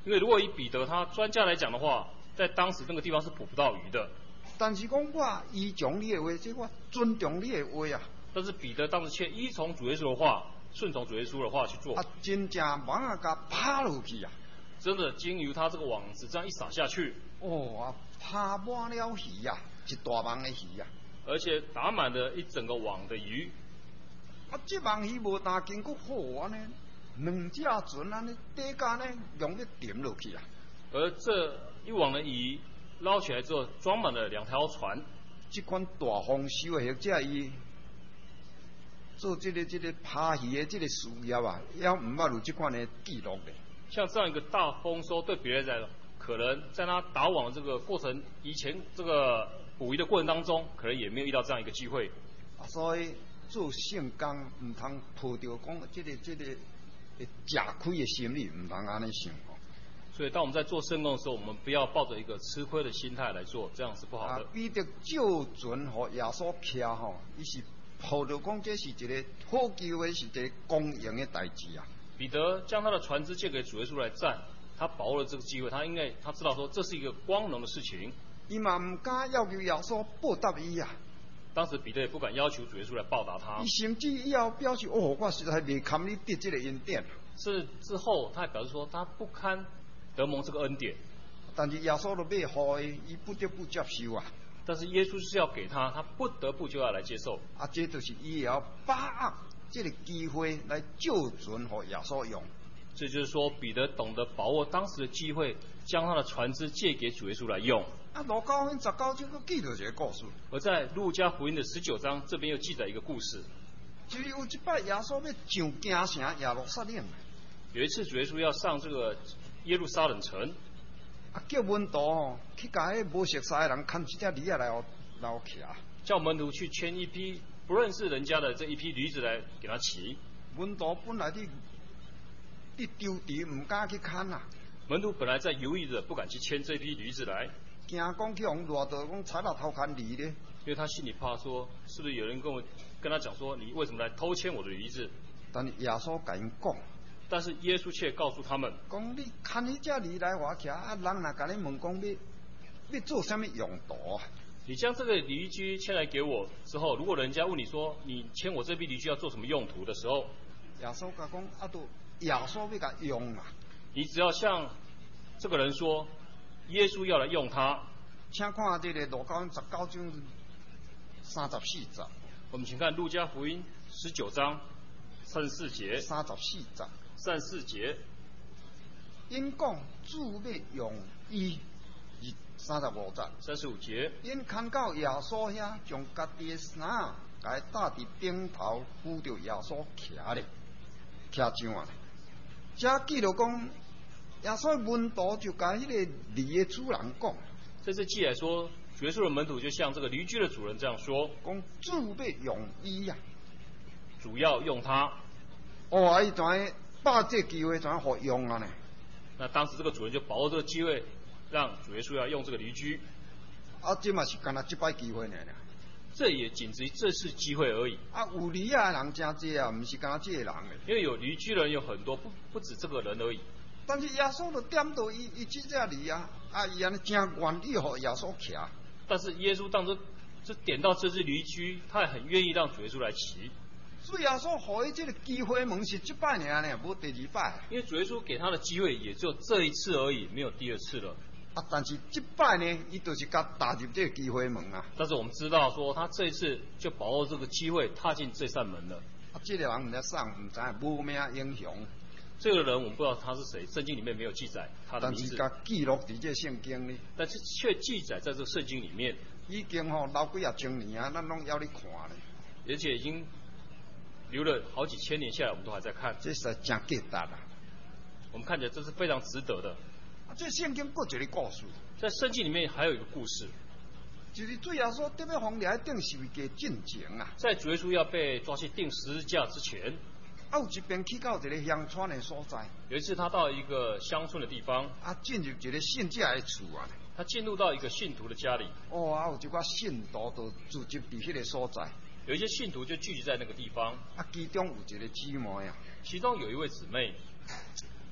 因为如果以彼得他专家来讲的话，在当时那个地方是捕不到鱼的。 但是讲我依从你的话，即我尊重你的话啊。 但是彼得当时却依从主耶稣的话，顺从主耶稣的话去做。 啊，真正网啊，甲拍落去啊！ 真的经由他这个网子这样一撒下去， 哦啊，拍满了鱼啊，一大网的鱼啊！ 而且打满了一整个网的鱼。 啊，这网鱼无但经过好安尼，两只船安尼底架呢，用要沉落去啊！ 而这一网的鱼捞起来之后，装满了两条船。 这款大丰收的或者伊做这个这个拍鱼的这个事业啊，也唔捌有这款的记录的。 像这样一个大丰收，对别人来讲，可能在他打网这个过程，以前这个捕鱼的过程当中，可能也没有遇到这样一个机会。 啊，所以做圣工唔通抱着讲这个这个吃亏的心理，唔通安尼想。 所以，当我们在做圣工的时候，我们不要抱着一个吃亏的心态来做，这样是不好的。 啊，彼得照船和耶稣骑吼，伊是抱着讲这是一个好机会，是一个公营的代志啊。 彼得将他的船只借给主耶稣来站，他把握了这个机会，他应该他知道说这是一个光荣的事情。 伊嘛唔敢要求耶稣报答伊啊。 当时彼得也不敢要求主耶稣来报答他。 伊甚至以后表示：“哦，我实在未堪你得这个恩典。” 是之后，他还表示说他不堪得蒙这个恩典。 但是耶稣都要互伊，伊不得不接受啊。 但是耶稣是要给他，他不得不就要来接受。 啊，这就是伊要把握这个机会来救船和耶稣用。 这就是说，彼得懂得把握当时的机会，将他的船只借给主耶稣来用。 啊，路加福音十九章佫记到一个故事。 而在路加福音的十九章这边又记载一个故事。 就是有一摆耶稣要上京城耶路撒冷。 有一次主耶稣要上这个耶路撒冷城， 啊，叫门徒哦去甲迄无熟悉的人牵一只驴仔来捞骑。 叫门徒去牵一批不认识人家的这一批驴子来给他骑。 门徒本来伫伫丢地，唔敢去牵啊。 门徒本来在犹豫着，不敢去牵这批驴子来， 惊讲去互乱道讲踩到偷牵驴咧。 因为他心里怕说，是不是有人跟我跟他讲说，你为什么来偷牵我的驴子？ 但是耶稣甲因讲。 但是耶稣却告诉他们： 讲你牵迄只驴来我骑，啊，人若甲你问讲要要做什么用途啊？ 你将这个驴驹牵来给我之后，如果人家问你说你牵我这批驴驹要做什么用途的时候， 耶稣甲讲啊，都耶稣要甲用啊。 你只要向这个人说，耶稣要来用他。 请看这个路加十九章三十四节。 我们请看路加福音十九章三十四节。 三十四节。 三十四节， 因讲主要用伊，三十五节。 三十五节， 因看到耶稣遐，将家己的衫甲伊搭伫顶头，扶着耶稣徛咧，徛上啊。这记录讲，耶稣门徒就甲迄个驴的主人讲。 这次记来说，主耶稣的门徒就像这个驴驹的主人这样说： 讲主要用伊啊， 主要用他。 哦，啊，伊怎样把这机会怎样好用啊呢？ 那当时这个主人就把握这个机会，让主耶稣要用这个驴驹。 啊，这嘛是干那这摆机会呢？ 这也仅止于这次机会而已。 啊，有驴啊人真多啊，唔是干那这个人诶。 因为有驴驹的人有很多，不不止这个人而已。 但是耶稣就点到伊伊这只驴啊，啊，伊安尼真愿意互耶稣骑。 但是耶稣当时就点到这只驴驹，他也很愿意让主耶稣来骑。 所以耶稣互伊这个机会门是这摆尔呢，无第二摆。 因为主耶稣给他的机会也只有这一次而已，没有第二次了。 啊，但是这摆呢，伊就是甲踏入这个机会门啊。 但是我们知道说，他这一次就把握这个机会，踏进这扇门了。 啊，这个人唔知上唔知无名英雄。 这个人我们不知道他是谁，圣经里面没有记载他的名字。 但是甲记录伫这圣经呢。 但是却记载在这个圣经里面。 已经吼老几啊千年啊，咱拢要你看咧。 而且已经留了好几千年下来，我们都还在看。 这是真价值啊！ 我们看起来这是非常值得的。 啊，这圣经搁一个故事。 在圣经里面还有一个故事， 就是主耶稣特别放在顶十字架进前啊。 在主耶稣要被抓去钉十字架之前， 啊，有一边去到一个乡村的所在。 有一次他到一个乡村的地方， 啊，进入一个信者的厝啊。 他进入到一个信徒的家里。 哦，啊，有一寡信徒都聚集伫迄个所在。 有一些信徒就聚集在那个地方。 啊，其中有一个姊妹啊， 其中有一位姊妹，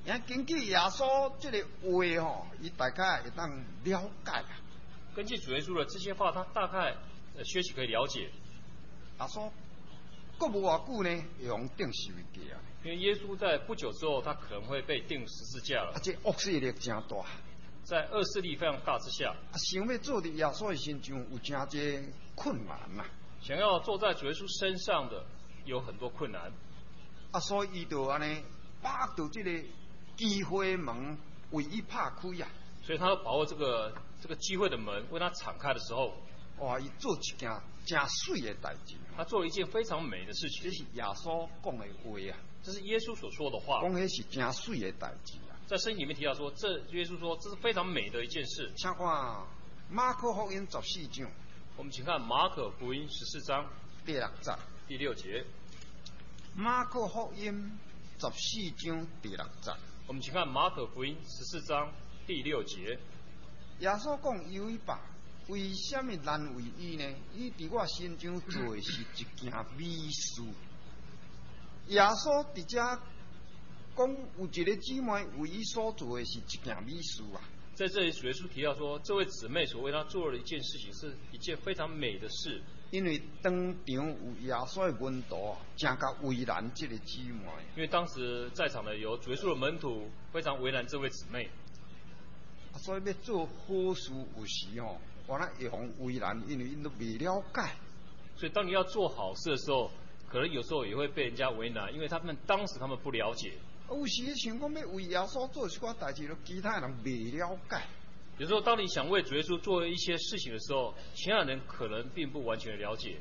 也根据耶稣这个话吼，伊大概会当了解啊。 根据主耶稣的这些话，他大概呃学习可以了解。 耶稣过无偌久呢，会用钉十字架。 因为耶稣在不久之后，他可能会被钉十字架了。 啊，这恶势力真大。 在恶势力非常大之下， 啊，想要做伫耶稣的身上有真济困难呐、啊。 想要坐在主耶稣身上的有很多困难。 啊，所以伊就安尼把到这个机会门为伊拍开啊。 所以他要把握这个这个机会的门为他敞开的时候， 哇，伊做一件真水的代志。 他做了一件非常美的事情。 这是耶稣讲的话啊。 这是耶稣所说的话。 讲迄是真水的代志啊。 在圣经里面提到说，这耶稣说这是非常美的一件事。 请看马可福音十四章。 我们请看马可福音十四章第六节。 第六节。 马可福音十四章第六节。 我们请看马可福音十四章第六节。 耶稣讲有一把，为什么难为伊呢？伊伫我心中做的是一件美事。耶稣伫遮讲有一个姊妹为伊所做的是一件美事啊。 在这里，主耶稣提到说，这位姊妹所为他做的一件事情，是一件非常美的事。 因为当场有耶稣的门徒啊，真甲为难这个姊妹。 因为当时在场的有主耶稣的门徒，非常为难这位姊妹。 所以要做好事有时吼，我那会互为难，因为因都未了解。 所以当你要做好事的时候，可能有时候也会被人家为难，因为他们当时他们不了解。 有时想讲要为耶稣做一寡代志，其他人未了解。 有时候，当你想为主耶稣做一些事情的时候，其他人可能并不完全的了解。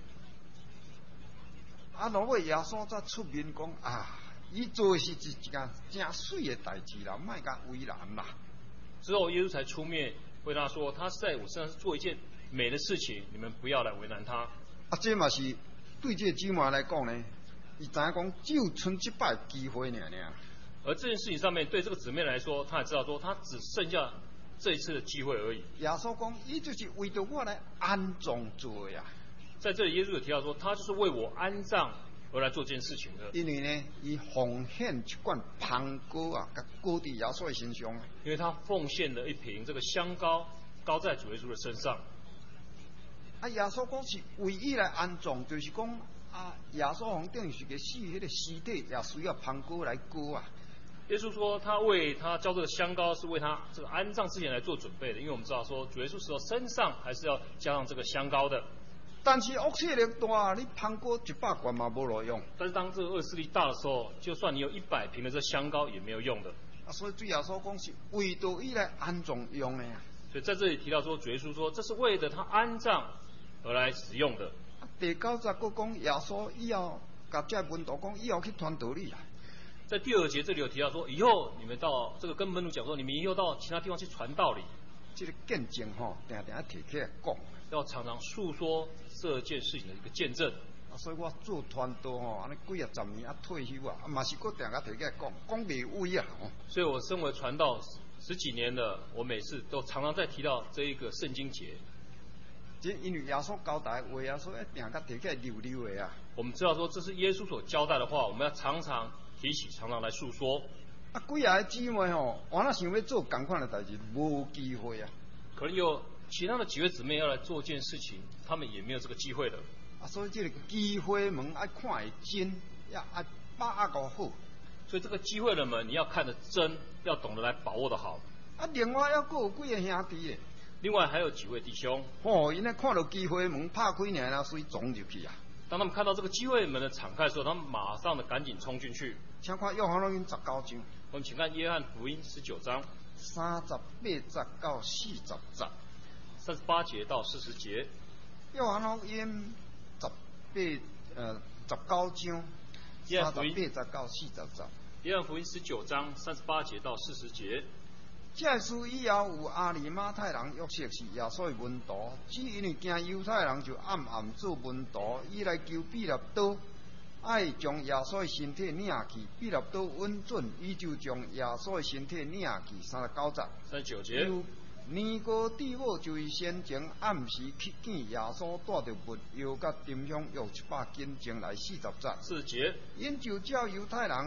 啊，落尾耶稣才出面讲啊，伊做的是一件真水的代志啦，莫甲为难啦。 之后，耶稣才出面回答说，他是在我身上是做一件美的事情，你们不要来为难他。 啊，这嘛是对这个姊妹来讲呢，伊知影讲只有剩一摆机会尔尔。 而这件事情上面，对这个姊妹来说，她也知道说，她只剩下这一次的机会而已。 耶稣讲，伊就是为着我来安葬做呀。 在这里，耶稣有提到说，他就是为我安葬而来做这件事情的。 因为呢，伊奉献一罐香膏啊，甲膏伫耶稣的身上。 因为他奉献了一瓶这个香膏，膏在主耶稣的身上。 啊，耶稣讲是为伊来安葬，就是讲啊，耶稣红等于是个死，迄个尸体也需要香膏来膏啊。 耶稣说，他为他浇这个香膏，是为他这个安葬之前来做准备的。因为我们知道说，主耶稣时候身上还是要加上这个香膏的。 但是恶势力大，你香膏一百罐嘛无路用。 但是当这个恶势力大的时候，就算你有一百瓶的这香膏也没有用的。 啊，所以对耶稣讲是为着伊来安葬用的啊。 所以在这里提到说，主耶稣说，这是为了他安葬而来使用的。 啊，第九节佫讲耶稣以后，甲这门徒讲以后去传道理啊。 在第二节这里有提到说，以后你们到这个跟门徒讲说，你们以后到其他地方去传道理。 这个见证吼，定定提起来讲， 要常常诉说这件事情的一个见证。 啊，所以我做传道吼，安尼几啊十年啊退休啊，嘛是佫定定提起来讲，讲袂伪啊。 所以我身为传道十几年了，我每次都常常在提到这一个圣经节。 这因为耶稣交代话啊，所以定甲提起来溜溜的啊。 我们知道说这是耶稣所交代的话，我们要常常提起，常常来诉说。 啊，几啊个姊妹吼，我那想要做同款的代志，无机会啊。 可能有其他的几位姊妹要来做件事情，他们也没有这个机会的。 啊，所以这个机会门要看得真，要要把握好。 所以这个机会的门，你要看得真，要懂得来把握的好。 啊，另外还佫有几个兄弟咧。 另外还有几位弟兄。 哦，因咧看到机会门拍开尔，然后随撞入去啊。 当他们看到这个机会门的敞开的时候，他们马上的赶紧冲进去。 请看约翰福音十九章。 我们请看约翰福音十九章三十八节到四十节。 三十八节到四十节。 约翰福音十八呃十九章三十八节到四十节。 约翰福音十九章三十八节到四十节。 这事以后有阿里马太人约瑟是耶稣的门徒，只因为惊犹太人，就暗暗做门徒，伊来求彼拉多，爱将耶稣的身体领去。彼拉多允准，伊就将耶稣的身体领去。三十九节。 三十九节。 尼哥底母就是先前暗时去见耶稣，带着物药甲沉香约一百斤前来四十节。 四节。 因就照犹太人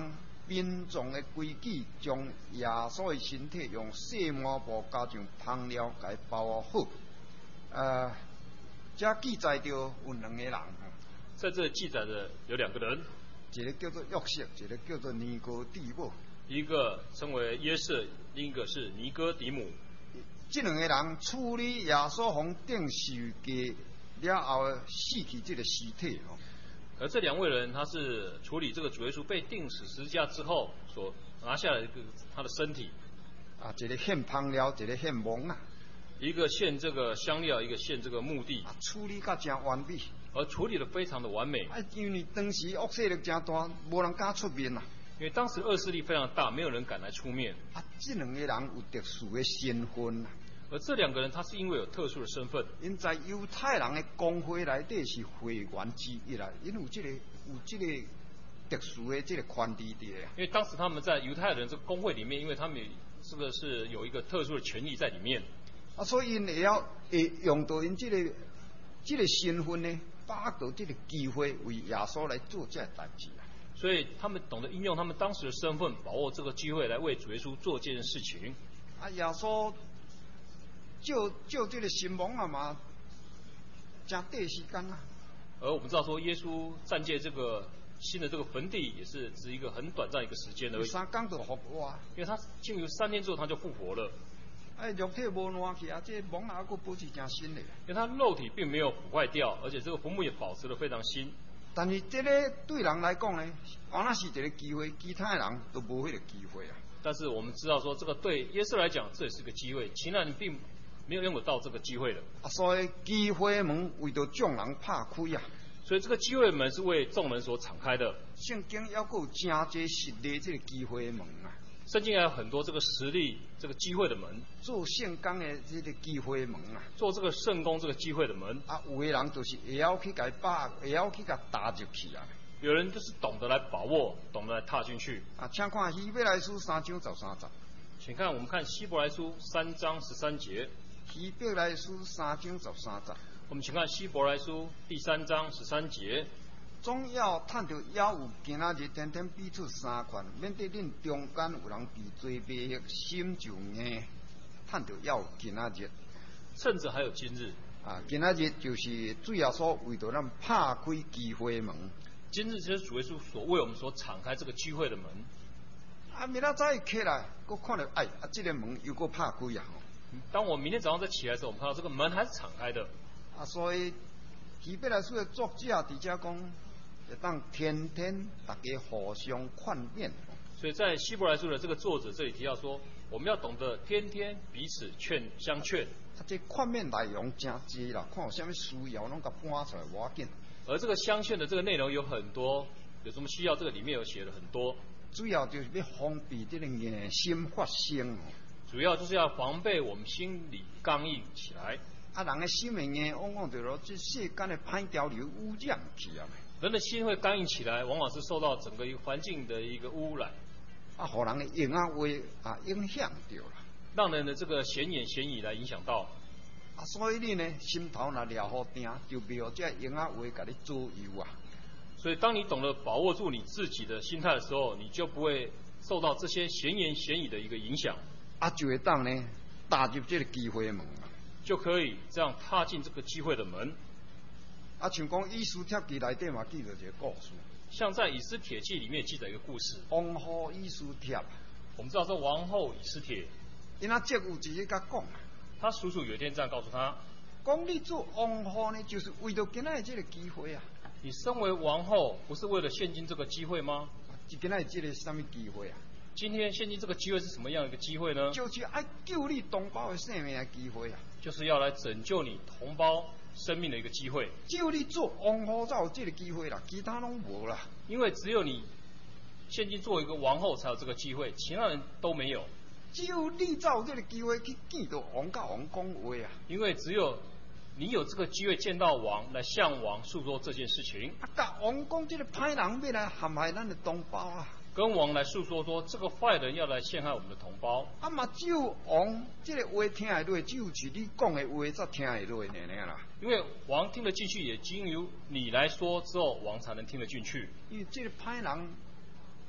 民众的规矩，将耶稣的身体用细麻布加上香料给包裹好。呃，这记载着有两个人， 在这记载的有两个人， 一个叫做约瑟，一个叫做尼哥底母。 一个称为约瑟，另一个是尼哥底母。 这两个人处理耶稣从顶受价了后死去这个尸体哦。 而这两位人，他是处理这个主耶稣被钉死十字架之后所拿下来的一个他的身体。 啊，一个献香料，一个献蒙啊。 一个献这个香料，一个献这个墓地。 啊，处理甲真完美。 而处理的非常的完美。 啊，因为当时恶势力真大，无人敢出面啊。 因为当时恶势力非常大，没有人敢来出面。 啊，这两个人有特殊的身份啊。 而这两个人，他是因为有特殊的身份。 因在犹太人的公会内底是会员之一啦，因有这个有这个特殊的这个权利的。 因为当时他们在犹太人这个公会里面，因为他们这个是有一个特殊的权利在里面。 啊，所以因会要会用到因这个这个身份呢，把握这个机会为耶稣来做这代志啊。 所以他们懂得应用他们当时的身份，把握这个机会来为主耶稣做这件事情。 啊，耶稣就就这个新蒙啊嘛，真短时间啊。 而我们知道说，耶稣暂借这个新的这个坟地，也是只一个很短暂一个时间而已。 三天就复活啊。 因为他进入三天之后，他就复活了。 哎，肉体无烂去啊，这蒙啊，还保持真新的。 因为他肉体并没有腐坏掉，而且这个坟墓也保持得非常新。 但是这个对人来讲呢，原来是一个机会，其他人都无迄个机会啊。 但是我们知道说，这个对耶稣来讲，这也是个机会，其他人并没有拥有到这个机会的。 啊，所以机会门为着众人拍开啊。 所以这个机会门是为众人所敞开的。 圣经还有真侪实例这个机会门啊。 圣经还有很多这个实例，这个机会的门。 做圣工的这个机会门啊。 做这个圣工这个机会的门。 啊，有的人就是会晓去甲把，会晓去甲踏入去啊。 有人就是懂得来把握，懂得来踏进去。 啊，请看希伯来书三章十三节。 请看，我们看希伯来书三章十三节。 希伯来书三章十三节。 我们请看希伯来书第三章十三节。 总要趁着也有今仔日天天彼此相劝，免得恁中间有人被罪迷惑，心就硬。趁着也有今仔日， 趁着还有今日。 啊，今仔日就是主耶稣为着咱拍开机会门。 今日就是主耶稣所为我们所敞开这个机会的门。 啊，明仔早一起来，我看到哎，啊，这个门又搁拍开啊！ 当我明天早上再起来的时候，我们看到这个门还是敞开的。 啊，所以希伯来书的作者伫遮讲，会当天天大家互相劝勉。 所以在希伯来书的这个作者这里提到说，我们要懂得天天彼此劝相劝。 啊，这劝勉内容真济啦，看有啥物需要，拢甲搬出来无要紧。 而这个相劝的这个内容有很多，有什么需要？这个里面有写了很多。 主要就是要防备这个硬心发生。 主要就是要防备我们心里刚硬起来。 啊，人的心的硬，往往就落这世间的歹潮流污染去啊。 人的心会刚硬起来，往往是受到整个一个环境的一个污染。 啊，互人的言啊话啊影响到了， 让人的这个闲言闲语来影响到。 啊，所以你呢，心头若了好定，就袂有这言啊话甲你左右啊。 所以，当你懂得把握住你自己的心态的时候，你就不会受到这些闲言闲语的一个影响。 啊，就会当呢踏入这个机会门啊， 就可以这样踏进这个机会的门。 啊，像讲《以斯帖记》内底嘛记着一个故事。 像在《以斯帖记》里面记载一个故事。 王后以斯帖。 我们知道说王后以斯帖， 因啊，这有一日甲讲， 他叔叔有一天这样告诉他：， 讲你做王后呢，就是为了今仔这个机会啊。 你身为王后，不是为了现今这个机会吗？ 今仔这个什么机会啊？ 今天现今这个机会是什么样的一个机会呢？ 就是爱救你同胞的生命的机会啊！ 就是要来拯救你同胞生命的一个机会。 只有你做王后才有这个机会啦，其他拢无啦。 因为只有你现今做一个王后才有这个机会，其他人都没有。 只有你才有这个机会去见到王甲王讲话啊！ 因为只有你有这个机会见到王，来向王诉说这件事情。 啊，甲王讲这个歹人要来陷害咱的同胞啊！ 跟王来诉说说，这个坏人要来陷害我们的同胞。 啊嘛，只有王这个话听会落，只有是你讲的话才听会落呢啦。 因为王听得进去，也经由你来说之后，王才能听得进去。 因为这个歹人，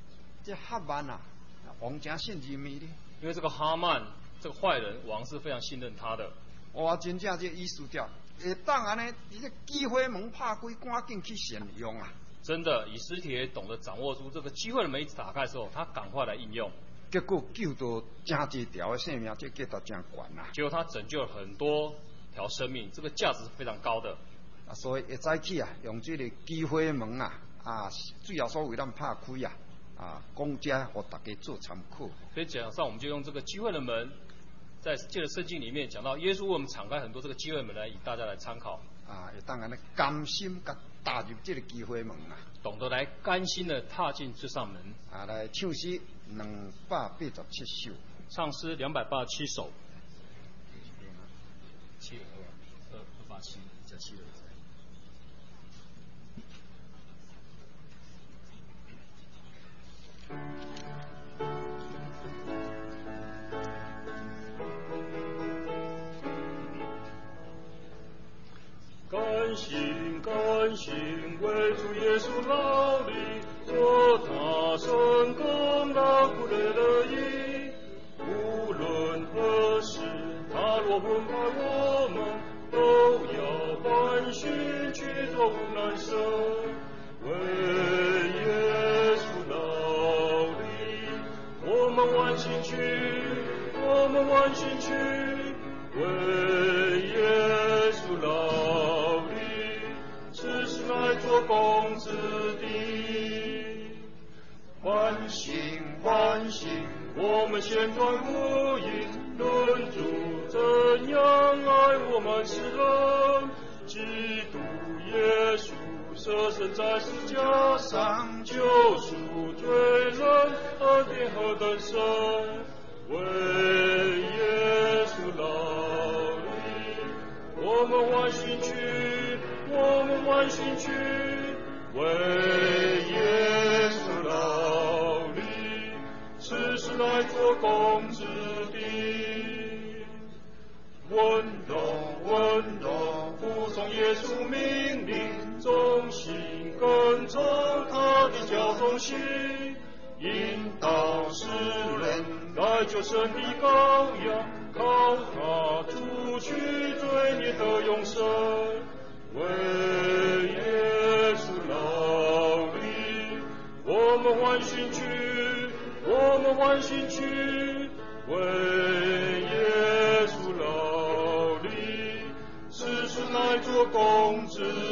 这哈曼啊，王真信任伊咧。 因为这个哈曼这个坏人，王是非常信任他的。 哇，真正这意思掉，会当安尼，伊这机会门拍开，赶紧去善用啊！ 真的，以斯帖懂得掌握住这个机会的门一打开的时候，他赶快来应用。 结果救到真几条的性命，这结到真悬啊！ 结果他拯救了很多条生命，这个价值是非常高的。 啊，所以一早起啊，用这个机会门啊，啊，最后所为咱拍开啊，啊，讲这互大家做参考。 所以讲上，我们就用这个机会的门。在借着圣经里面讲到，耶稣为我们敞开很多这个机会门来，以大家来参考。 啊，会当安尼甘心甲踏入这个机会门啊， 懂得来甘心的踏进这扇门。 啊，来唱诗两百八十七首， 唱诗两百八十七首。七二二二八七加七二。 甘心甘心为主耶稣劳力，做他成功劳苦累的义。无论何时，他若分开我们，都要欢喜去做无难事。为耶稣劳力，我们万心去，我们万心去，为耶稣劳力。此时来做工之地，欢欣欢欣，我们先断无影，论主怎样爱我们世人，基督耶稣舍身在十字架上，救赎罪人，恩典何等深，为耶稣劳力，我们万心去。我们万心去，为耶稣劳力，此时来做工之地。温柔温柔，服从耶稣命令，忠心跟从他的教导行，引导世人来救神的羔羊，靠他除去罪孽得永生。为耶稣劳力，我们万心去，我们万心去，为耶稣劳力，此时乃做工之